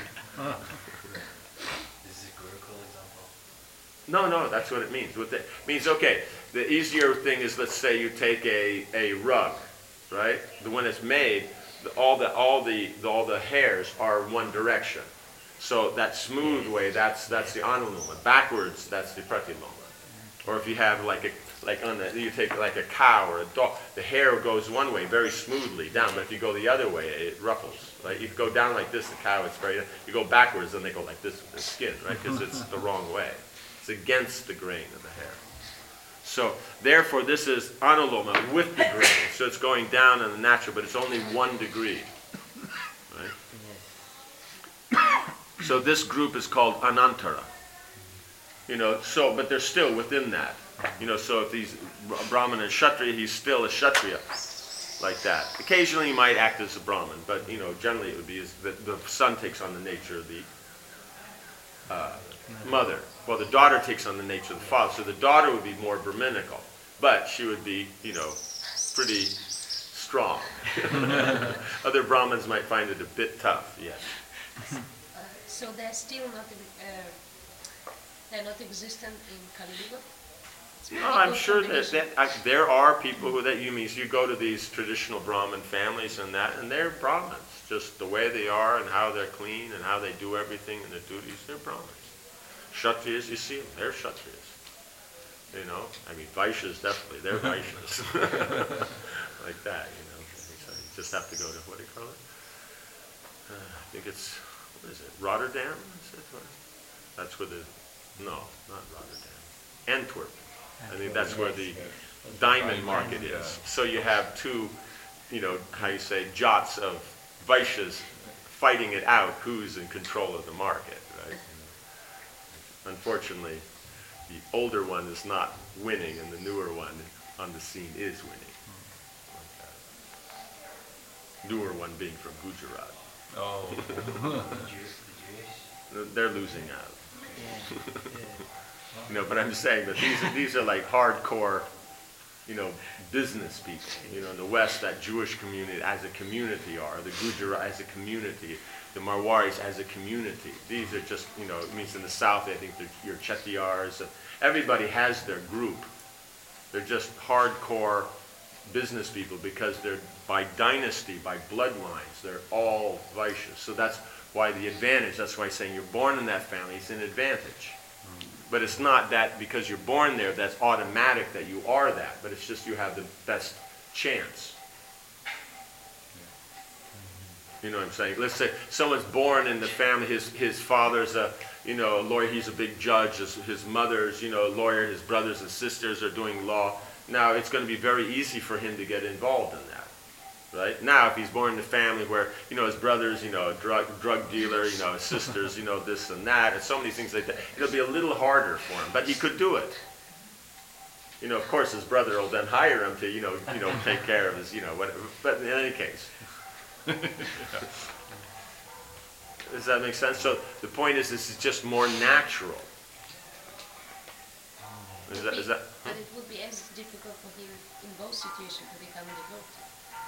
a Gurukul example. No, no, that's what it means. What it means, okay, the easier thing is, let's say you take a, a rug, right? The one that's made, the, all the all the, the all the hairs are one direction. So that smooth way, that's that's the Anuloma. Backwards, that's the Pratiloma. Or if you have like a Like on the, you take like a cow or a dog, the hair goes one way very smoothly down, but if you go the other way, it ruffles. Right? You go down like this, the cow, it's very, you go backwards, then they go like this with their skin, right? Because it's the wrong way. It's against the grain of the hair. So, therefore, this is Anuloma with the grain. So it's going down in the natural, but it's only one degree. Right? So this group is called Anantara. You know, so, but they're still within that. You know, so if he's Brahmin and Kshatriya, he's still a Kshatriya, like that. Occasionally he might act as a Brahmin, but, you know, generally it would be as the, the son takes on the nature of the uh, mother. Well, the daughter takes on the nature of the father. So the daughter would be more Brahminical, but she would be, you know, pretty strong. Other Brahmins might find it a bit tough, yes. Uh, So they're still not, uh, they're not existent in Kali Yuga? It's No, pretty I'm good sure that, combination. that I, there are people who that you mean. You go to these traditional Brahmin families and that, and they're Brahmins. Just the way they are and how they're clean and how they do everything and their duties, they're Brahmins. Kshatriyas, you see them, they're Kshatriyas. You know, I mean, Vaishyas definitely, they're Vaishyas. Like that, you know. So you just have to go to, what do you call it? Uh, I think it's, what is it, Rotterdam? Is it? That's where the, no, not Rotterdam. Antwerp. I think that's where the diamond market is. So you have two, you know, how you say, jots of Vaishyas fighting it out who's in control of the market, right? Unfortunately, the older one is not winning and the newer one on the scene is winning. Newer one being from Gujarat. Oh. The Jews, the Jewish. They're losing out. Yeah, yeah. You know, but I'm saying that these are, these are like hardcore, you know, business people. You know, in the West, that Jewish community as a community are, the Gujarat as a community, the Marwaris as a community. These are just, you know, it means in the South, I think they're your Chettiars. Everybody has their group. They're just hardcore business people because they're by dynasty, by bloodlines, they're all Vaishyas. So that's why the advantage, that's why saying you're born in that family is an advantage. But it's not that because you're born there, that's automatic that you are that, but it's just you have the best chance. You know what I'm saying? Let's say someone's born in the family, his, his father's a, you know, a lawyer, he's a big judge, his, his mother's, you know, a lawyer, his brothers and sisters are doing law. Now, it's going to be very easy for him to get involved in that. Right? Now, if he's born in a family where, you know, his brother's, you know, a drug, drug dealer, you know, his sister's, you know, this and that, and so many things like that, it'll be a little harder for him, but he could do it. You know, of course, his brother will then hire him to, you know, you know, take care of his, you know, whatever, but in any case. Does that make sense? So the point is, this is just more natural. Is that, is that, But it would be as difficult for him in both situations to become a devotee.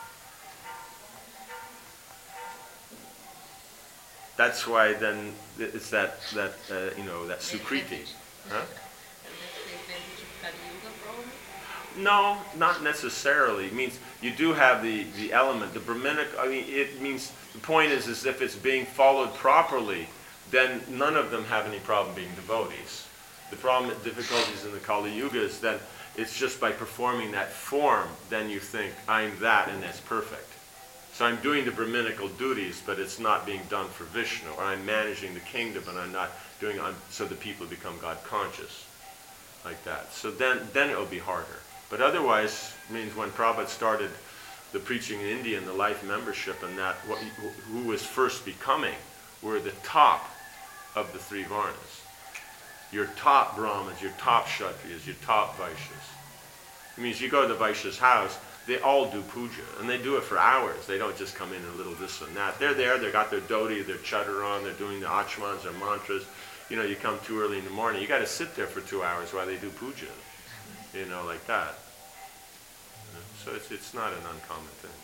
That's why then it's that, that uh, you know, that Sukriti. Huh? And that's the advantage of Kali Yuga, probably? No, not necessarily. It means you do have the, the element, the Brahminic, I mean, it means, the point is, is if it's being followed properly, then none of them have any problem being devotees. The problem, difficulties in the Kali Yuga is that it's just by performing that form, then you think, I'm that and that's perfect. So I'm doing the Brahminical duties, but it's not being done for Vishnu, or I'm managing the kingdom, and I'm not doing it so the people become God conscious, like that. So then, then it will be harder. But otherwise, it means when Prabhupada started the preaching in India and the life membership, and that what, who was first becoming were the top of the three varnas. Your top Brahmins, your top Kshatriyas, your top Vaishyas. It means you go to the Vaishya's house, they all do puja, and they do it for hours. They don't just come in and a little this and that. They're there, they've got their dhoti, their chadar on, they're doing the achmans, their mantras. You know, you come too early in the morning, you got to sit there for two hours while they do puja, you know, like that. So it's, it's not an uncommon thing.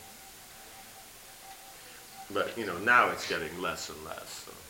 But, you know, now it's getting less and less. So.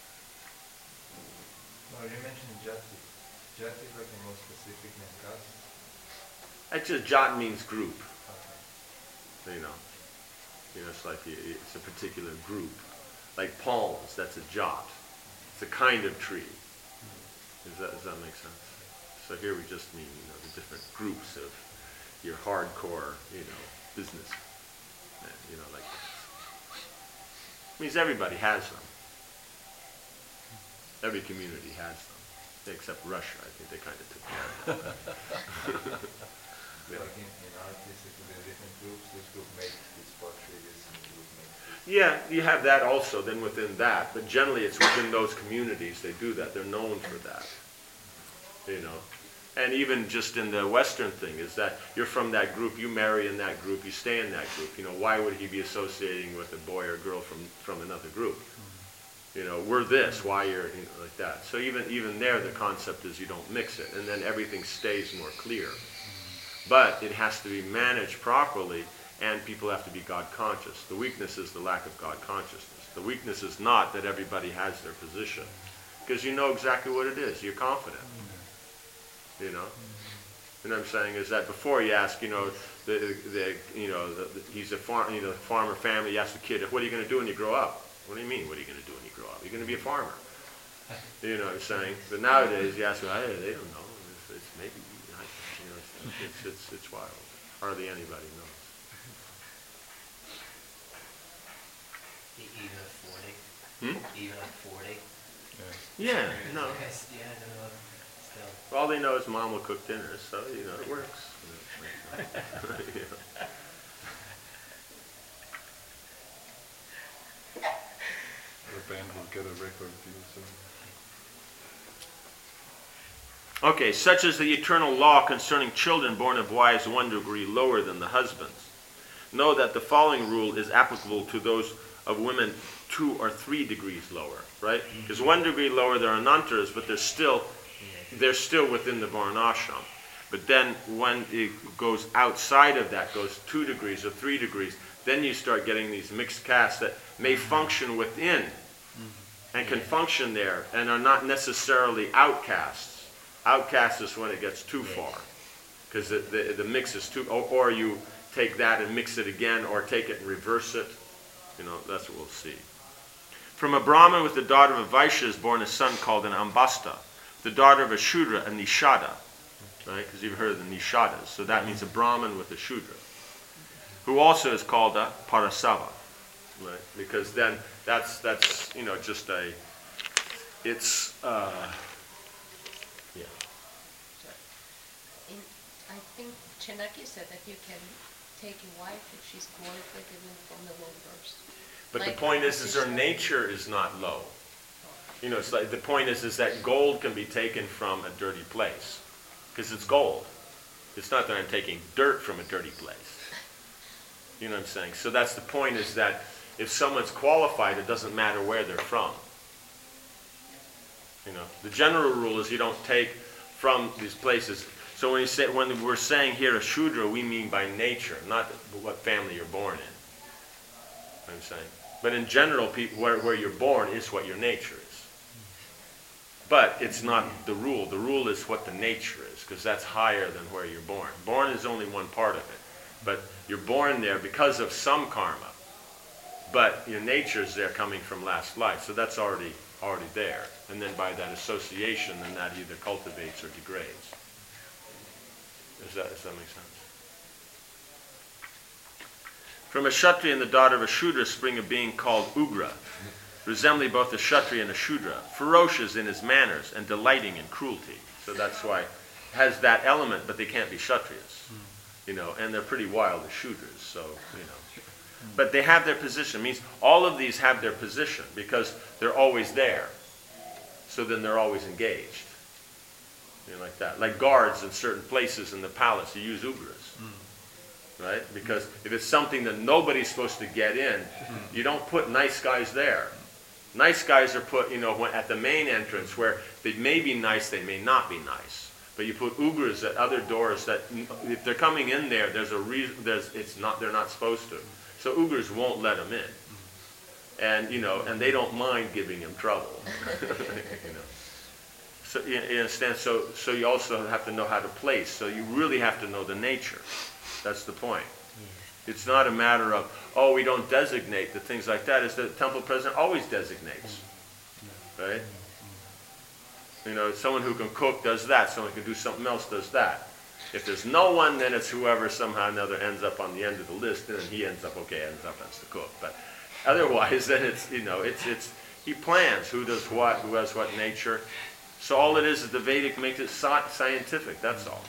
No, you mentioned jati. Jati is like a more specific than caste. Actually, jat means group. You know, you know, it's like it's a particular group, like palms. That's a jat. It's a kind of tree. Does that does that make sense? So here we just mean, you know, the different groups of your hardcore, you know, business. You know, like it means everybody has them. Every community has them, except Russia. I think they kind of took care of that. Yeah. Like in, in artists, it could be different groups. This group makes this pottery, this group makes this. Yeah, you have that also then within that, but generally it's within those communities they do that. They're known for that, you know. And even just in the Western thing is that you're from that group, you marry in that group, you stay in that group. You know, why would he be associating with a boy or girl from, from another group? You know, we're this, why you're, you know, like that. So even, even there the concept is you don't mix it, and then everything stays more clear. But it has to be managed properly, and people have to be God conscious. The weakness is the lack of God consciousness. The weakness is not that everybody has their position, because you know exactly what it is. You're confident. You know? You know what I'm saying? Is that before you ask, you know, the, the you know, the, the, he's a farm, you know, farmer family, you ask the kid, what are you going to do when you grow up? What do you mean, what are you going to do when you grow up? You're going to be a farmer. You know what I'm saying? But nowadays, you ask them, hey, they don't know. It's, it's maybe, you know, it's, it's, it's, it's wild. Hardly anybody knows. Even at forty? Hmm? Even at forty? Yeah, no. Yes, yeah, no, still. All they know is mom will cook dinner, so, you know, it works. You know. The band will get a record deal soon. Okay, such is the eternal law concerning children born of wives one degree lower than the husbands. Know that the following rule is applicable to those of women two or three degrees lower, right? Because one degree lower, they're anantaras, but they're still, they're still within the varnashram. But then when it goes outside of that, goes two degrees or three degrees, then you start getting these mixed castes that may function within and can function there and are not necessarily outcasts. Outcast is when it gets too far, because the, the, the mix is too, or, or you take that and mix it again, or take it and reverse it. You know, that's what we'll see. From a Brahmin with the daughter of a Vaishya is born a son called an Ambasta. The daughter of a Shudra, a Nishada. Right? Because you've heard of the Nishadas. So that means a Brahmin with a Shudra. Who also is called a Parasava. Right? Because then that's, that's you know, just a, it's, uh, yeah. In, I think Chenaki said that you can take a wife if she's qualified even from the low birth. But Like the point is, is her position. nature is not low. You know, it's like the point is, is that gold can be taken from a dirty place, because it's gold. It's not that I'm taking dirt from a dirty place. You know what I'm saying? So that's the point, is that if someone's qualified, it doesn't matter where they're from. You know, the general rule is you don't take from these places. So when you say, when we're saying here a Shudra, we mean by nature, not what family you're born in. You know what I'm saying? But in general, people, where, where you're born is what your nature is. But it's not the rule. The rule is what the nature is, because that's higher than where you're born. Born is only one part of it. But you're born there because of some karma. But your nature is there coming from last life. So that's already, already there. And then by that association, then that either cultivates or degrades. Does that, does that make sense? From a Kshatriya and the daughter of a Shudra spring a being called Ugra, resembling both a Kshatriya and a Shudra, ferocious in his manners and delighting in cruelty. So that's why it has that element, but they can't be Kshatriyas. You know, and they're pretty wild as Shudras, so, you know. But they have their position. It means all of these have their position because they're always there. So then they're always engaged. You know, like that. Like guards in certain places in the palace, you use Ugras. Mm. Right? Because if it's something that nobody's supposed to get in, mm. you don't put nice guys there. Nice guys are put, you know, when, at the main entrance where they may be nice, they may not be nice. But you put Ugras at other doors that, if they're coming in there, there's a reason, there's, it's not, they're not supposed to. So Ugras won't let them in. And, you know, and they don't mind giving him trouble. You know. So you, you understand? So, so you also have to know how to place. So you really have to know the nature. That's the point. It's not a matter of, oh, we don't designate the things like that. It's the temple president always designates, right? You know, someone who can cook does that. Someone who can do something else does that. If there's no one, then it's whoever somehow or another ends up on the end of the list, and then he ends up, okay, ends up as the cook. But otherwise, then it's, you know, it's, it's, he plans who does what, who has what nature. So all it is is the Vedic makes it sci scientific, that's all.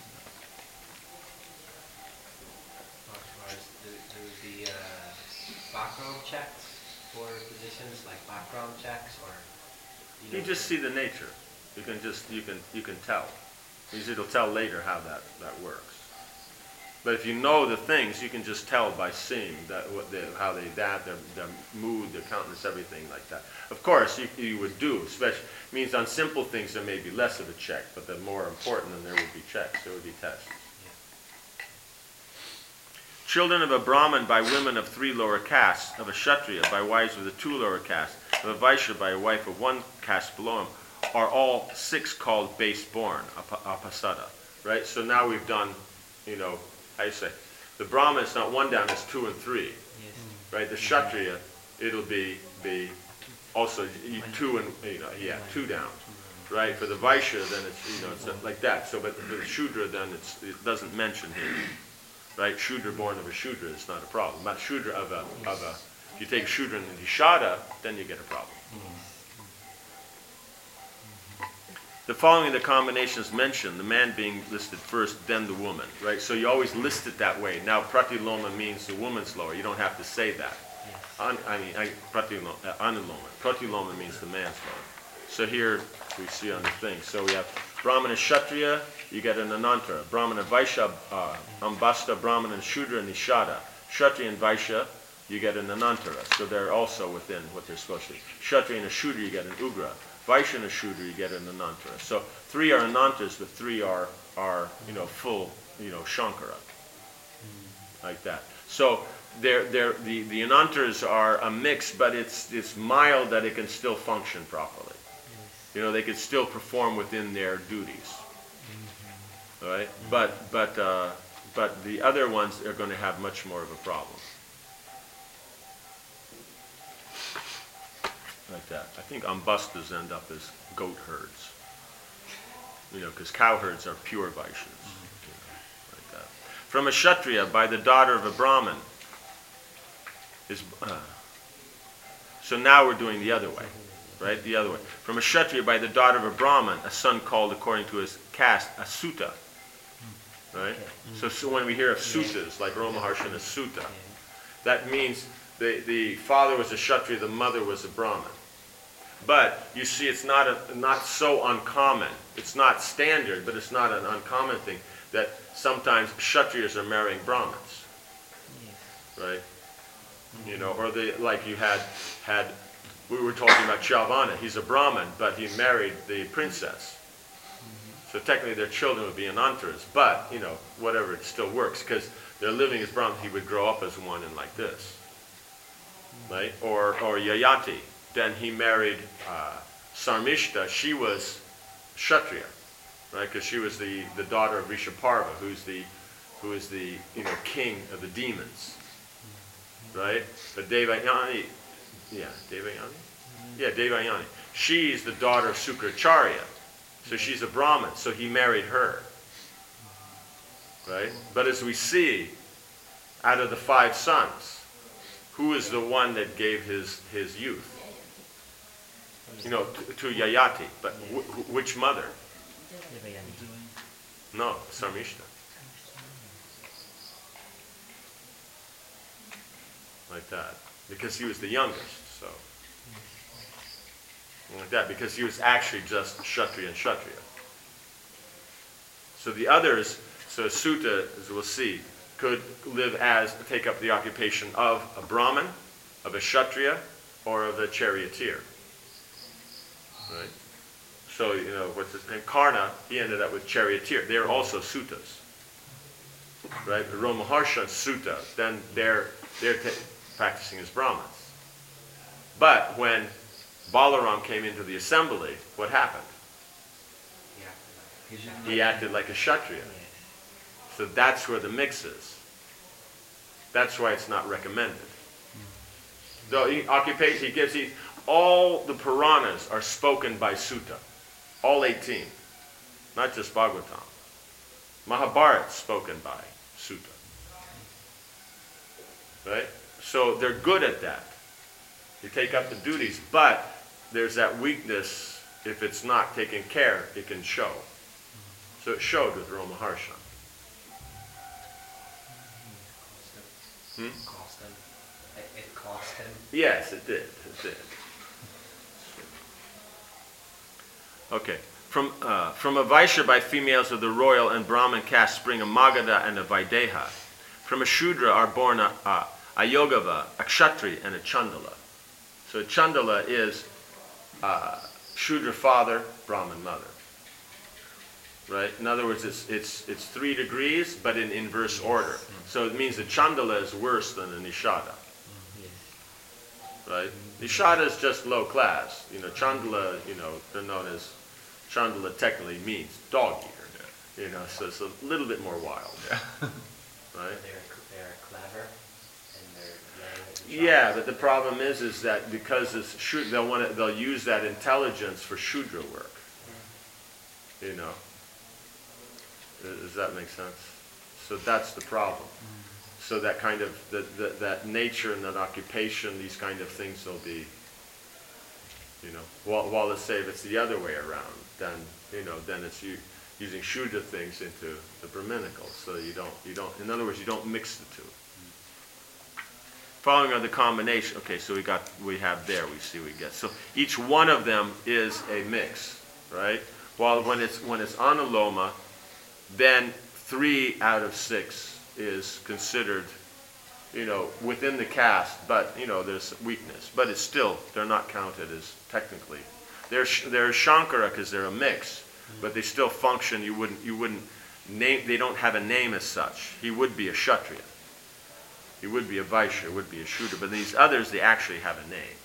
There would be uh, background checks for positions, like background checks, or you, know, You just see the nature. You can just, you can, you can tell. Usually it'll tell later how that, that works. But if you know the things, you can just tell by seeing that, what they, how they adapt, their, their mood, their countenance, everything like that. Of course, you, you would do, especially, means on simple things there may be less of a check, but the more important, then there would be checks, there would be tests. Children of a Brahmin by women of three lower castes, of a Kshatriya by wives of the two lower castes, of a Vaishya by a wife of one caste below him, are all six called base born, ap- apasada. Right? So now we've done, you know, how you say, the Brahmin is not one down, it's two and three. Yes. Right? The Kshatriya, it'll be be also you, two and you know, yeah, two down. Right? For the Vaishya, then it's you know, it's like that. So, but for the Shudra, then it's it doesn't mention here. Right? Shudra born of a Shudra is not a problem. But Shudra of a of a if you take Shudra and Nishada, then you get a problem. The following the combinations mentioned, the man being listed first, then the woman, right? So you always list it that way. Now, pratiloma means the woman's lower. You don't have to say that. An, I mean, I, pratiloma, uh, anuloma. Pratiloma means the man's lower. So here we see on the thing. So we have Brahmana Kshatriya, you get an Anantara. Brahmana Vaishya, uh, Ambasta, Brahmana Shudra, Nishada. Kshatriya and Vaishya, you get an Anantara. So they're also within what they're supposed to be. Kshatriya and a Shudra, you get an Ugra. Vaishya and a Shudra, you get an Anantara. So three are Anantas, but three are, are you know, full, you know, Shankara. Like that. So they're, they're, the, the Anantaras are a mix, but it's, it's mild that it can still function properly. You know, they could still perform within their duties. All right? But, but, uh, but the other ones are going to have much more of a problem. Like that. I think ambastas end up as goat herds. You know, because cow herds are pure Vaishyas. You know, like that. From a Kshatriya by the daughter of a Brahmin is. Uh, so now we're doing the other way, right? The other way. From a Kshatriya by the daughter of a Brahmin, a son called according to his caste a Sutta. Right? So, so when we hear of Suttas, like Romaharsha and a Sutta, that means the, the father was a Kshatriya, the mother was a Brahmin. But you see, it's not a, not so uncommon. It's not standard, but it's not an uncommon thing that sometimes Kshatriyas are marrying Brahmins, right? You know, or they like you had had. We were talking about Chavana. He's a Brahmin, but he married the princess. So technically, their children would be Anantaras. But you know, whatever, it still works because they're living as Brahmins. He would grow up as one and like this, right? Or or Yayati. Then he married uh, Sarmishta. She was Kshatriya, right? Because she was the, the daughter of Rishaparva, who's the who is the you know king of the demons, right? But Devayani, yeah, Devayani, yeah, Devayani. She's the daughter of Sukracharya, so she's a Brahmin. So he married her, right? But as we see, out of the five sons, who is the one that gave his his youth? You know, to, to Yayati, but w- which mother? No, Sarmishta. Like that. Because he was the youngest, so. Like that, because he was actually just Kshatriya and Kshatriya. So the others, so Sutta, as we'll see, could live as, take up the occupation of a Brahmin, of a Kshatriya, or of a charioteer. Right? So, you know, what's his name? Karna, he ended up with charioteer. They're also Suttas. Right? The Romaharsha Sutta, then they're, they're t- practicing as Brahmins. But when Balaram came into the assembly, what happened? He acted like a Kshatriya. So that's where the mix is. That's why it's not recommended. So he occupates, he gives, he, all the Puranas are spoken by Sutta. All eighteen. Not just Bhagavatam. Mahabharata spoken by Sutta. Right? So they're good at that. You take up the duties, but there's that weakness. If it's not taken care, it can show. So it showed with Romaharsha. Hmm? Cost him. It, it cost him. Yes, it did. It did. Okay. From uh, from a Vaishya by females of the royal and Brahmin caste spring a Magadha and a Vaideha. From a Shudra are born a, a, a Yogava, a Kshatri, and a Chandala. So a Chandala is uh, Shudra father, Brahmin mother. Right? In other words, it's it's it's three degrees, but in inverse order. So it means that Chandala is worse than a Nishada. Right? Nishada is just low class. You know, Chandala, you know, they're known as, Chandala technically means dog eater. Yeah. You know, so it's a little bit more wild. Yeah. Right? They're, they're clever and they're learning. Yeah, but the problem is, is that because it's Shudra, they'll want to, they'll use that intelligence for Shudra work. You know? Does that make sense? So that's the problem. So that kind of, that, that, that nature and that occupation, these kind of things will be, you know, while, while let's say if it's the other way around, then, you know, then it's you using Shudra things into the Brahminical. So you don't, you don't, in other words, you don't mix the two. Following are the combination. Okay, so we got, we have there, we see we get. So each one of them is a mix, right? While when it's, when it's Anuloma, then three out of six is considered, you know, within the caste, but, you know, there's weakness. But it's still, they're not counted as technically. They're, they're Shankara because they're a mix, but they still function. You wouldn't, you wouldn't name, they don't have a name as such. He would be a Kshatriya. He would be a Vaishya, would be a Shudra, but these others, they actually have a name.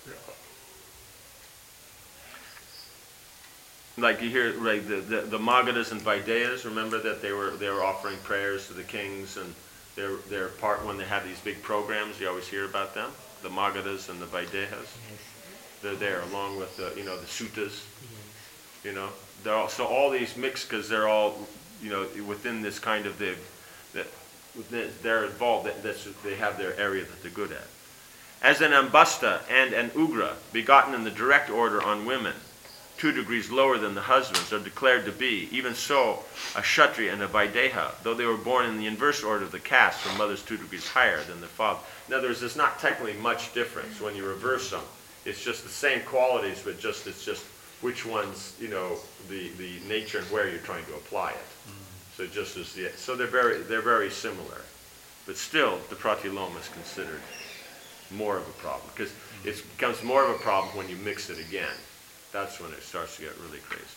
Like you hear, like the, the, the Magadhas and Vaideyas, remember that they were they were offering prayers to the kings, and they're they're part when they have these big programs. You always hear about them, the Magadhas and the Vaideyas. Yes. They're there along with the you know the Suttas. Yes. You know, they're all, so all these mixed because they're all you know within this kind of the that they're involved. That that's, they have their area that they're good at. As an Ambasta and an Ugra, begotten in the direct order on women, two degrees lower than the husbands, are declared to be, even so, a Kshatriya and a Vaideha, though they were born in the inverse order of the caste from mothers two degrees higher than their father. In other words, there's not technically much difference when you reverse them. It's just the same qualities, but just it's just which ones, you know, the, the nature and where you're trying to apply it. Mm. So just as the, so they're very they're very similar, but still the Pratiloma is considered more of a problem because mm. it becomes more of a problem when you mix it again. That's when it starts to get really crazy.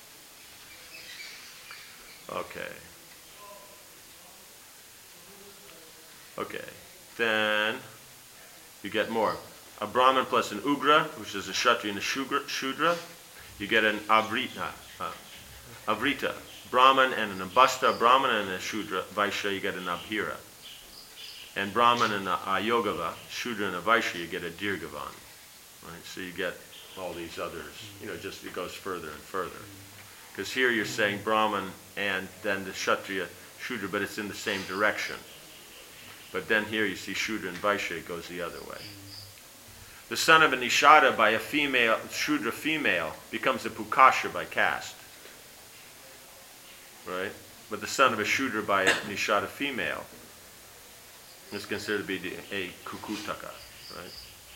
Okay. Okay. Then you get more. A Brahman plus an Ugra, which is a Kshatriya and a Shudra. You get an Avrita. Uh, Avrita. Brahman and an Ambasta, Brahman and a Shudra. Vaishya, you get an Abhira. And Brahman and a Ayogava, Shudra and a Vaishya, you get a Dirgavan. Right? So you get all these others, you know, just it goes further and further. Because here you're saying Brahman and then the Kshatriya, Shudra, but it's in the same direction. But then here you see Shudra and Vaishya, it goes the other way. The son of a Nishada by a female, Shudra female, becomes a Pukasha by caste. Right? But the son of a Shudra by a Nishada female is considered to be a Kukutaka. Right?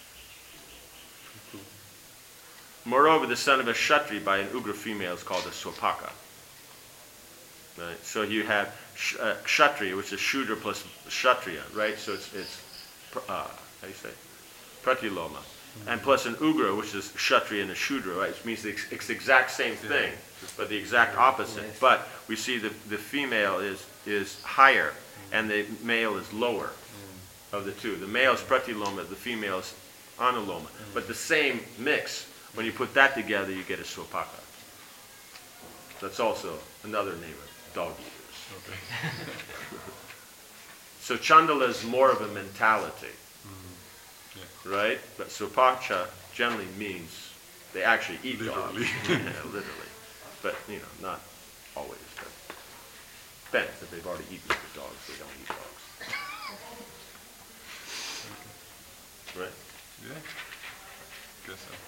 Moreover, the son of a Kshatriya by an Ugra female is called a Swapaka. Right? So you have uh, Kshatriya, which is Shudra plus Kshatriya, right? So it's, it's uh, how do you say? Pratiloma. Mm-hmm. And plus an Ugra, which is Kshatriya and a Shudra, right? It means it's, it's the exact same thing, but the exact opposite. Yes. But we see the, the female is, is higher, mm-hmm. and the male is lower mm-hmm. of the two. The male is Pratiloma, the female is Anuloma. Mm-hmm. But the same mix. When you put that together, you get a Swapaka. That's also another name of dog eaters. Okay. So Chandala is more of a mentality, mm-hmm. yeah. right? But Swapaka generally means they actually eat literally. dogs. Yeah, literally. But, you know, not always. But depends. If they've already eaten the dogs, they don't eat dogs. Okay. Right? Yeah. Guess so.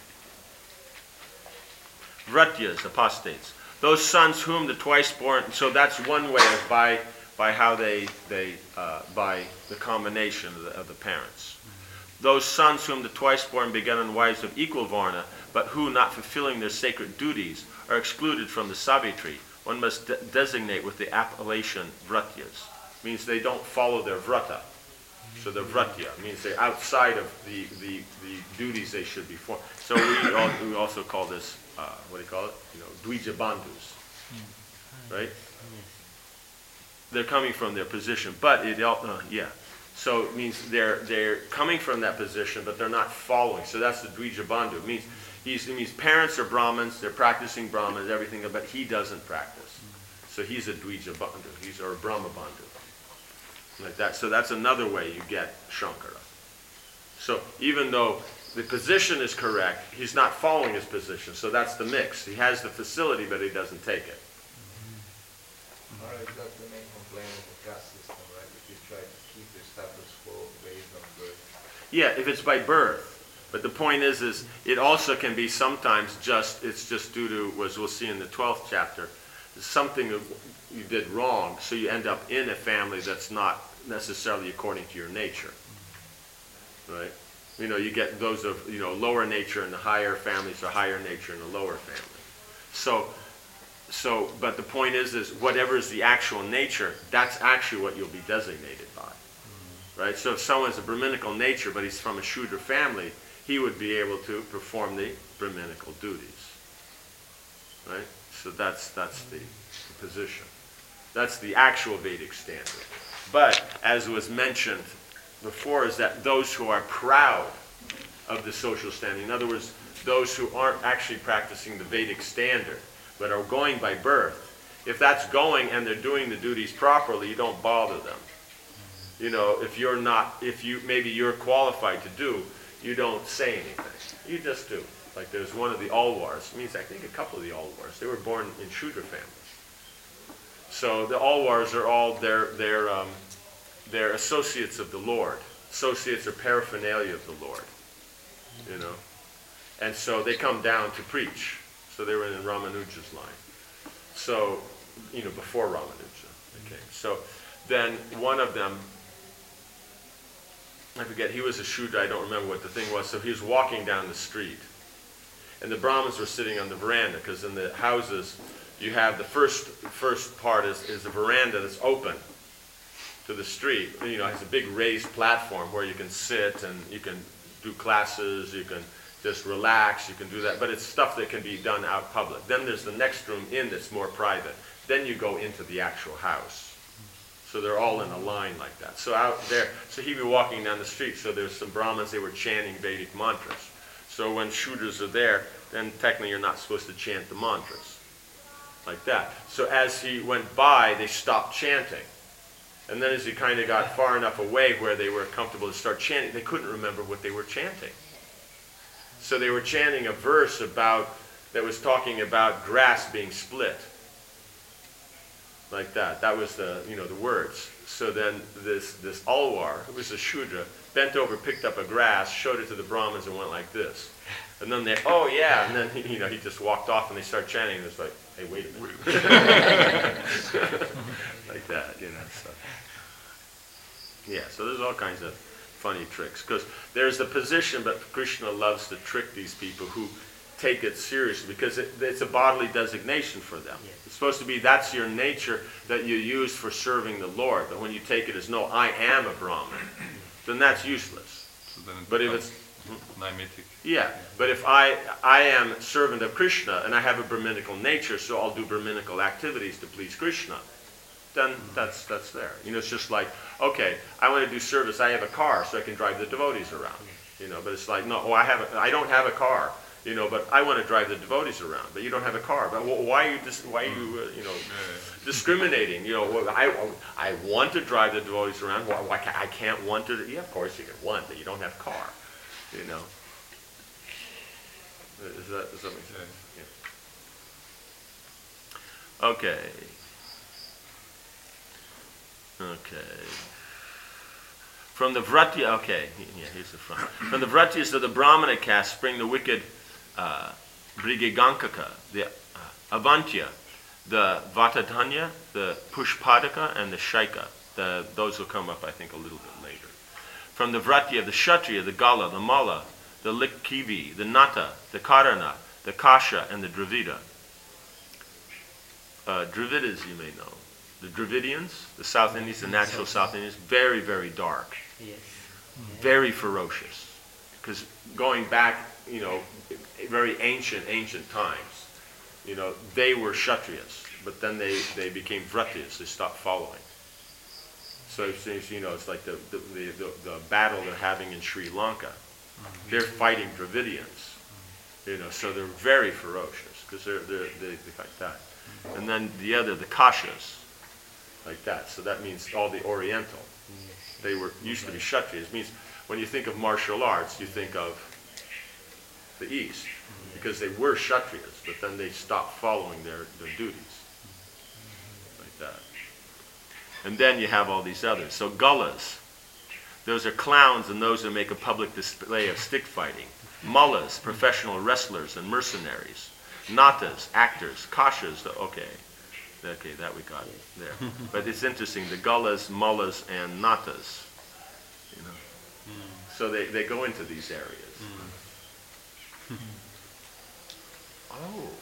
Vratyas, apostates. Those sons whom the twice born, so that's one way of by by how they they uh, by the combination of the, of the parents. Mm-hmm. Those sons whom the twice born beget on wives of equal varna, but who, not fulfilling their sacred duties, are excluded from the Savitri, one must de- designate with the appellation Vratyas. Means they don't follow their vrata. So the Vratya means they're outside of the, the, the duties they should be for. So we, all, we also call this, uh, what do you call it? You know, Dvija Bandhus. Right? they're coming from their position, but it, uh, yeah. So it means they're they're coming from that position, but they're not following. So that's the Dvija Bandhu. It means he's, it means parents are Brahmins, they're practicing Brahmins, everything, but he doesn't practice. So he's a Dvija Bandhu, he's or a Brahma Bandhu, like that. So that's another way you get Shankara. So even though the position is correct, he's not following his position. So that's the mix. He has the facility, but he doesn't take it. Alright, that's the main complaint of the caste system, right? If you try to keep the status quo based on birth. Yeah, if it's by birth. But the point is, is it also can be sometimes just, it's just due to, as we'll see in the twelfth chapter, something that you did wrong, so you end up in a family that's not necessarily according to your nature. Right? You know, you get those of, you know, lower nature in the higher families or higher nature in the lower family. So, so, but the point is, is whatever is the actual nature, that's actually what you'll be designated by. Right? So if someone's a Brahminical nature, but he's from a Shudra family, he would be able to perform the Brahminical duties. Right? So that's, that's the, the position. That's the actual Vedic standard. But, as was mentioned before, is that those who are proud of the social standing, in other words, those who aren't actually practicing the Vedic standard, but are going by birth, if that's going and they're doing the duties properly, you don't bother them. You know, if you're not, if you, maybe you're qualified to do, you don't say anything. You just do. Like there's one of the Alwars, it means I think a couple of the Alwars, they were born in Shudra families. So the Alwars are all, they're, they're, um, they're associates of the Lord. Associates or paraphernalia of the Lord. You know? And so they come down to preach. So they were in Ramanuja's line. So, you know, before Ramanuja. Okay. So then one of them, I forget, he was a Shudra, I don't remember what the thing was. So he was walking down the street. And the Brahmins were sitting on the veranda, because in the houses, you have the first first part is, is a veranda that's open to the street. You know, it has a big raised platform where you can sit and you can do classes, you can just relax, you can do that. But it's stuff that can be done out public. Then there's the next room in that's more private. Then you go into the actual house. So they're all in a line like that. So out there, so he'd be walking down the street, so there's some Brahmins, they were chanting Vedic mantras. So when Shudras are there, then technically you're not supposed to chant the mantras. Like that. So as he went by, they stopped chanting. And then as he kind of got far enough away where they were comfortable to start chanting, they couldn't remember what they were chanting. So they were chanting a verse about, that was talking about grass being split. Like that. That was the, you know, the words. So then this, this Alwar, who was a Shudra, bent over, picked up a grass, showed it to the Brahmins and went like this. And then they, oh yeah, and then he, you know, he just walked off and they started chanting and it's like, hey, wait a minute. Like that, you know. So. Yeah, so there's all kinds of funny tricks. Because there's the position, but Krishna loves to trick these people who take it seriously because it, it's a bodily designation for them. Yes. It's supposed to be that's your nature that you use for serving the Lord. But when you take it as, no, I am a Brahmin, then that's useless. So then it but if it's Naimittic. Yeah, but if I I am servant of Krishna and I have a Brahminical nature, so I'll do Brahminical activities to please Krishna, then mm-hmm. that's that's there. You know, it's just like, okay, I want to do service. I have a car, so I can drive the devotees around. You know, but it's like, no, oh, I have a, I don't have a car. You know, but I want to drive the devotees around. But you don't have a car. But why are you dis- why are you uh, you know discriminating? You know, well, I I want to drive the devotees around. Why, why can't, I can't want to? Yeah, of course you can want, but you don't have a car. You know. Is that, does that make sense? Yeah. Okay. Okay. From the Vratya, okay, yeah, here's the front. From the Vratyas of the Brahmana caste spring the wicked uh, Brigigankaka, the uh, Avantya, the Vatadhanya, the Pushpadaka, and the Shaika. The, those will come up, I think, a little bit later. From the Vratya, the Kshatriya, the Gala, the Malla, the Likkivi, the Nata, the Karana, the Kasha, and the Dravida. Uh, Dravidas, you may know. The Dravidians, the South Indians, the natural South Indians, very, very dark. Yes. Very ferocious. Because going back, you know, very ancient, ancient times, you know, they were Kshatriyas, but then they, they became Vratyas, they stopped following. So it seems, you know, it's like the, the, the, the, the battle they're having in Sri Lanka. They're fighting Dravidians, you know, so they're very ferocious because they're, they're, they, they like that. And then the other, the Kashas, like that. So that means all the Oriental. They were used to be Kshatriyas. It means when you think of martial arts, you think of the East, because they were Kshatriyas, but then they stopped following their, their duties, like that. And then you have all these others. So Gullas, those are clowns and those that make a public display of stick fighting. Mullahs, professional wrestlers and mercenaries. Natas, actors. Kashas, the, okay. Okay, that we got there. But it's interesting, the Gullas, Mullahs, and Natas, you know. Mm. So they, they go into these areas. Mm. Oh.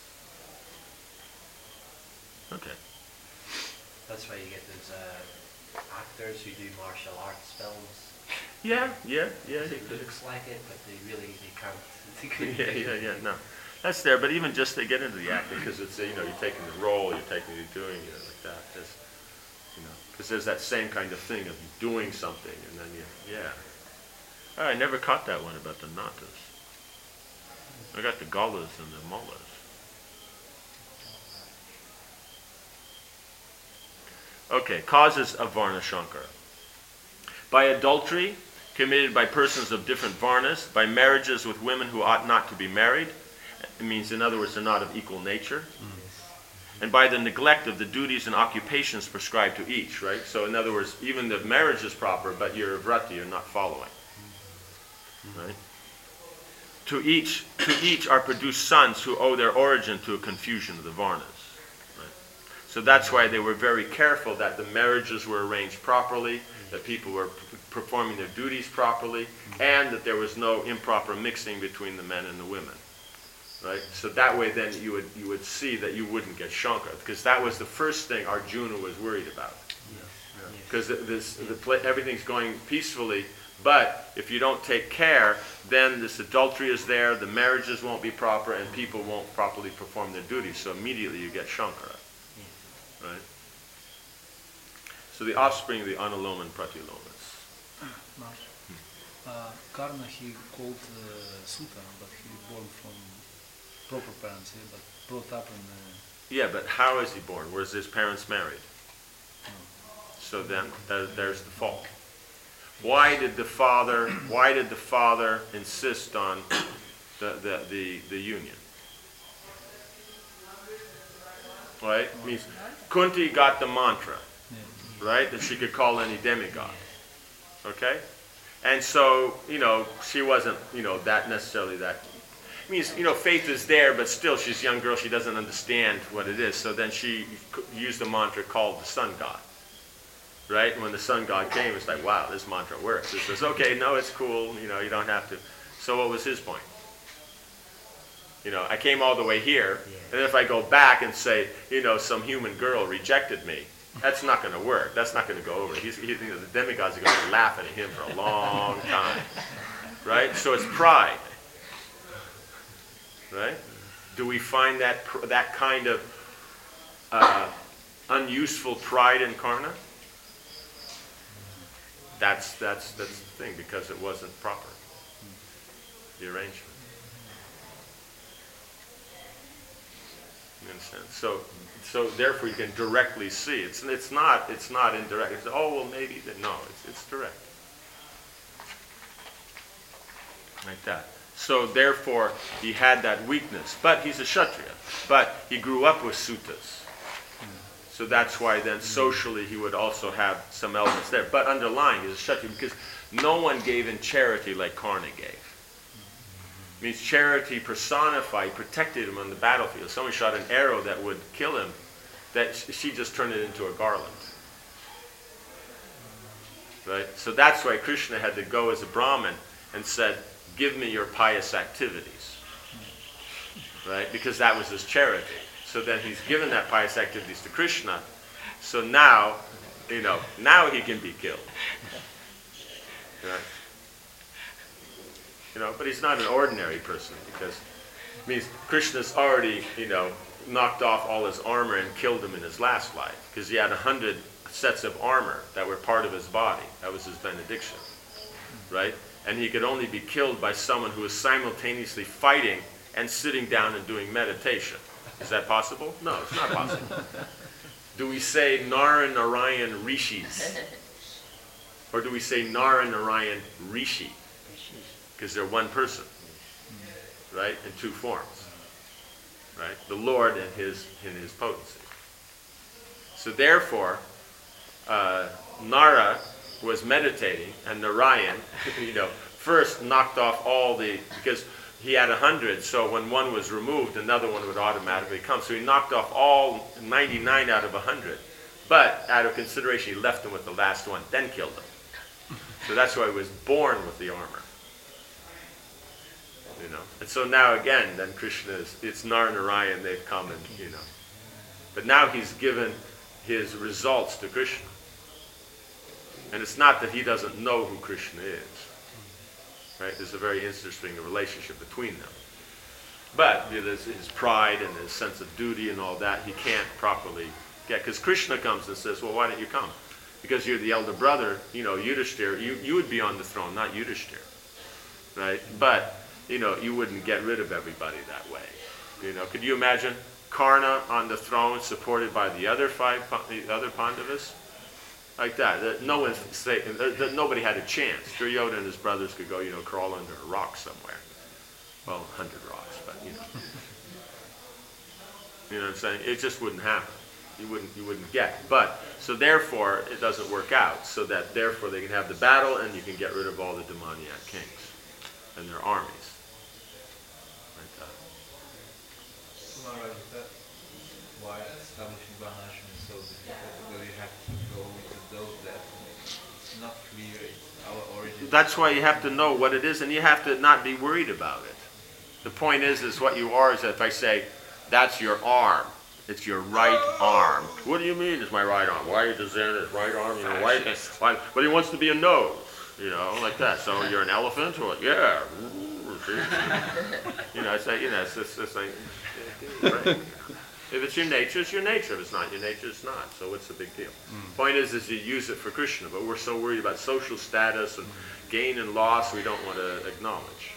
Okay. That's why you get those uh, actors who do martial arts films. Yeah, yeah, yeah. It looks like it, but they really, they can't. They yeah, yeah, yeah, no. That's there, but even just to get into the acting, because it's, you know, you're taking the role, you're taking, you're doing, you know, like that. There's, you know, because there's that same kind of thing of doing something, and then you, yeah. Oh, I never caught that one about the Natas. I got the Gullas and the Mullahs. Okay, causes of Varnashankara. By adultery, committed by persons of different Varnas, by marriages with women who ought not to be married. It means, in other words, they're not of equal nature. Mm. And by the neglect of the duties and occupations prescribed to each, right? So in other words, even the marriage is proper, but your vrati you're not following. Mm. Right? To each, to each are produced sons who owe their origin to a confusion of the Varnas. Right? So that's why they were very careful that the marriages were arranged properly, that people were p- performing their duties properly, and that there was no improper mixing between the men and the women. Right? So that way then you would you would see that you wouldn't get Shankara, because that was the first thing Arjuna was worried about. Because yes. yes. this the pla- everything's going peacefully, but if you don't take care, then this adultery is there, the marriages won't be proper, and people won't properly perform their duties. So immediately you get Shankara. Yes. Right? So the offspring of the Anuloma and Pratilomas. Uh, Karna, he called uh, Sutta, but he born from proper parents, yeah, but brought up in the... Yeah, but how is he born? Was his parents married? Oh. So then, that, there's the fault. Why did the father, why did the father insist on the, the, the, the union? Right? It means Kunti got the mantra, right? That she could call any demigod. Okay? And so, you know, she wasn't, you know, that necessarily that... It means, you know, faith is there, but still she's a young girl, she doesn't understand what it is. So then she used the mantra called the sun god. Right? And when the sun god came, it's like, wow, this mantra works. It says, okay, no, it's cool, you know, you don't have to. So what was his point? You know, I came all the way here, and if I go back and say, you know, some human girl rejected me, that's not going to work. That's not going to go over. He's, he, you know, the demigods are going to be laughing at him for a long time. Right? So it's pride. Right? Do we find that pr- that kind of uh, unuseful pride in Karna? That's that's that's the thing, because it wasn't proper. The arrangement. You understand? So so therefore you can directly see. It's it's not it's not indirect. It's, oh well maybe that no, it's it's direct. Like that. So therefore, he had that weakness. But he's a Kshatriya. But he grew up with suttas. So that's why then socially he would also have some elements there. But underlying is a Kshatriya, because no one gave in charity like Karna gave. It means charity personified, protected him on the battlefield. Someone shot an arrow that would kill him, that she just turned it into a garland. Right? So that's why Krishna had to go as a Brahmin and said, give me your pious activities, right? Because that was his charity. So then he's given that pious activities to Krishna. So now, you know, now he can be killed, right? You know, but he's not an ordinary person, because it means Krishna's already, you know, knocked off all his armor and killed him in his last life, because he had a hundred sets of armor that were part of his body. That was his benediction, right? And he could only be killed by someone who was simultaneously fighting and sitting down and doing meditation. Is that possible? No, it's not possible. Do we say Nara Narayan Rishis? Or do we say Nara Narayan Rishi? Because they're one person, right? In two forms, right? The Lord and his, in his potency. So therefore, uh, Nara was meditating, and Narayan, you know, first knocked off all the, because he had a hundred, so when one was removed, another one would automatically come. So he knocked off all ninety-nine out of a hundred. But out of consideration, he left him with the last one, then killed him. So that's why he was born with the armor. You know, and so now again, then Krishna is, it's Nara-Narayan, they've come and, you know. But now he's given his results to Krishna. And it's not that he doesn't know who Krishna is. Right? There's a very interesting relationship between them. But you know, there's his pride and his sense of duty and all that, he can't properly get. Because Krishna comes and says, well, why don't you come? Because you're the elder brother, you know, Yudhishthira, you, you would be on the throne, not Yudhishthira. Right? But, you know, you wouldn't get rid of everybody that way. You know, could you imagine Karna on the throne supported by the other five, the other Pandavas? Like that. That no one say, that, that nobody had a chance. Duryodhana and his brothers could go, you know, crawl under a rock somewhere. Well, a hundred rocks, but you know. You know what I'm saying? It just wouldn't happen. You wouldn't you wouldn't get. But so therefore it doesn't work out. So that therefore they can have the battle and you can get rid of all the demoniac kings and their armies. Like that. So Maharaj, is that why establishing Varnashram is so difficult? Because you have to go into those depths. It's not clear. It's our origin. That's why you have to know what it is, and you have to not be worried about it. The point is, is what you are is that if I say, that's your arm, it's your right arm. What do you mean it's my right arm? Why is it his right arm? You know, why, why? But he wants to be a nose, you know, like that. So you're an elephant, or yeah, you know, I say, you know, it's just, it's like, right. If it's your nature, it's your nature. If it's not your nature, it's not. So what's the big deal? Mm. Point is, is you use it for Krishna, but we're so worried about social status and gain and loss, we don't want to acknowledge.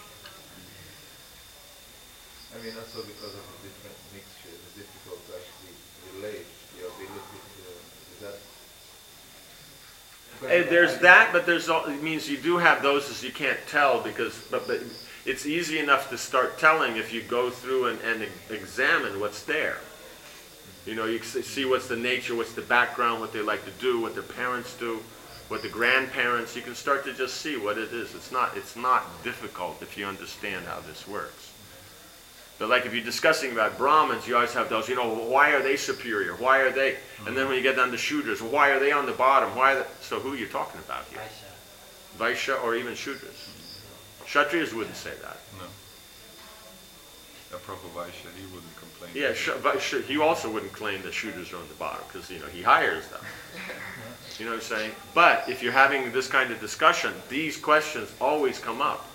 I mean, also because of the different mixture, it's difficult to actually relate your ability to, is that? Hey, there's that, but there's all, it means you do have those as you can't tell because, but, but it's easy enough to start telling if you go through and, and examine what's there. You know, you see what's the nature, what's the background, what they like to do, what their parents do, what the grandparents, you can start to just see what it is. It's not, it's not difficult if you understand how this works. But like if you're discussing about Brahmins, you always have those, you know, why are they superior? Why are they? And then when you get down to Shudras, why are they on the bottom? Why are they? So who are you talking about here? Vaishya or even Shudras? Kshatriyas wouldn't say that. No. A proper Vaishya, he wouldn't complain. Yeah, Vaishya, he also wouldn't claim that Shudras are on the bottom because, you know, he hires them. You know what I'm saying? But if you're having this kind of discussion, these questions always come up.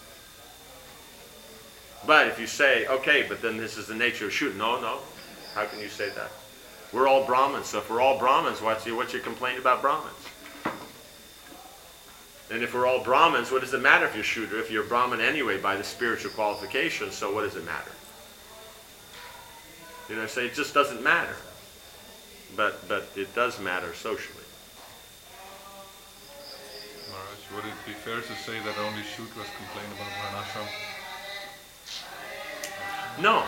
But if you say, okay, but then this is the nature of Shudra. No, no. How can you say that? We're all Brahmins. So if we're all Brahmins, what's your, what's your complaint about Brahmins? And if we're all Brahmins, what does it matter if you're Shudra? If you're Brahmin anyway by the spiritual qualifications, so what does it matter? You know, say it just doesn't matter. But but it does matter socially. Maharaj, would it be fair to say that only Shudras complain about Varnashram? No.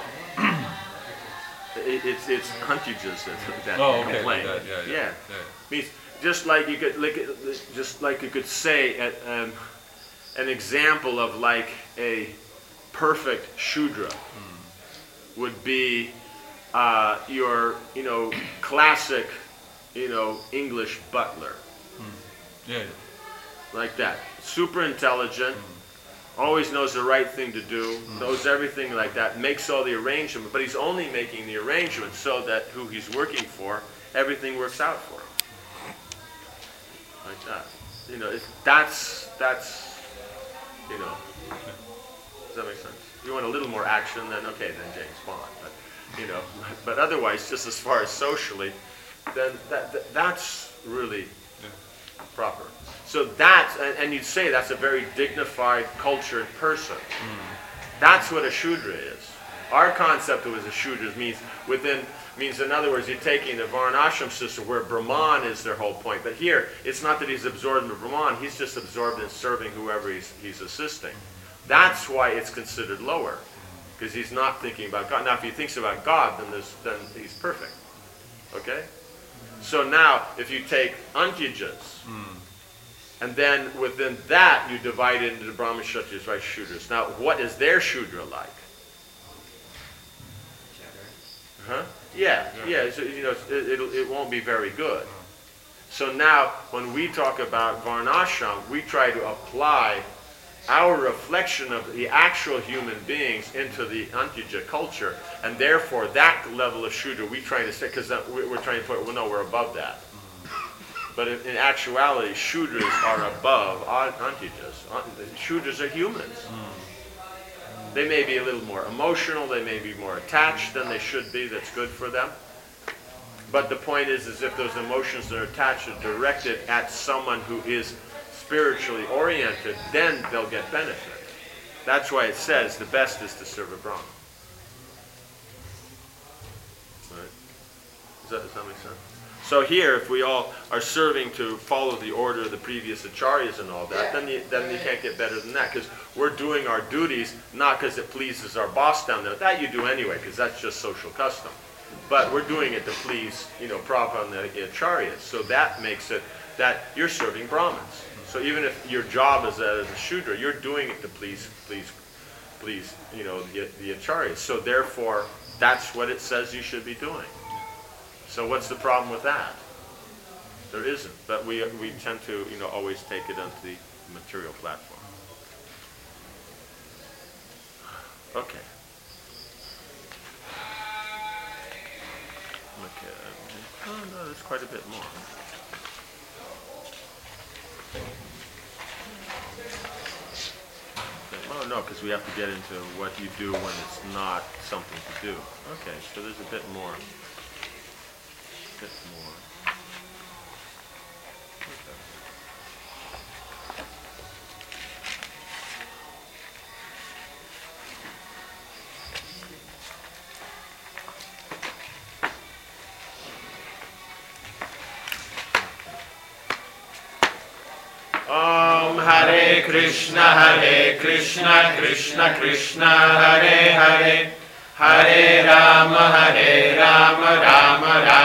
it, it's it's Hantujas that, that oh, okay, complain. like that, yeah, yeah, yeah. yeah. Means just like you could like, just like you could say at, um, an example of like a perfect Shudra mm. would be uh, your you know classic you know English butler. Mm. Yeah, yeah. Like that. Super intelligent. Mm. Always knows the right thing to do, mm. knows everything like that, makes all the arrangements, but he's only making the arrangements so that who he's working for, everything works out for him. Like that. You know, if that's, that's, you know, does that make sense? If you want a little more action, then okay, then James Bond. But, you know, but otherwise, just as far as socially, then that, that that's, really proper. So that's, and, and you'd say that's a very dignified, cultured person. That's what a Shudra is. Our concept of what a Shudra means within, means in other words, you're taking the Varnashram system where Brahman is their whole point. But here, it's not that he's absorbed in Brahman, he's just absorbed in serving whoever he's, he's assisting. That's why it's considered lower, because he's not thinking about God. Now, if he thinks about God, then, there's, then he's perfect. Okay? So now, if you take Antyajas, mm. and then within that, you divide it into the Brahmin, Kshatriyas, Vaishyas, Shudras. Now, what is their Shudra like? Huh? Yeah, yeah. So, you know, it, it'll, it won't be very good. So now, when we talk about Varnashram, we try to apply our reflection of the actual human beings into the Antyaja culture, and therefore that level of Shudra we try to say, because we're trying to put, well, no, we're above that. But in, in actuality, Shudras are above Antyajas. Shudras are humans. They may be a little more emotional, they may be more attached than they should be, that's good for them. But the point is, is if those emotions that are attached are directed at someone who is spiritually oriented, then they'll get benefit. That's why it says the best is to serve a Brahman. Right? Does that, does that make sense? So here, if we all are serving to follow the order of the previous acharyas and all that, then you, then you can't get better than that, because we're doing our duties not because it pleases our boss down there. That you do anyway, because that's just social custom. But we're doing it to please, you know, Prabhupada and the acharyas. So that makes it that you're serving Brahmins. So even if your job is as a Shudra, you're doing it to please, please, please, you know, the, the acharyas. So therefore, that's what it says you should be doing. So what's the problem with that? There isn't, but we we tend to, you know, always take it onto the material platform. Okay. Okay. Oh no, there's quite a bit more. Okay. Oh no, because we have to get into what you do when it's not something to do. Okay, so there's a bit more. Bit more. Om Hare Krishna, Hare Krishna, Krishna Krishna, Hare Hare, Hare Rama, Hare Rama, Rama Rama.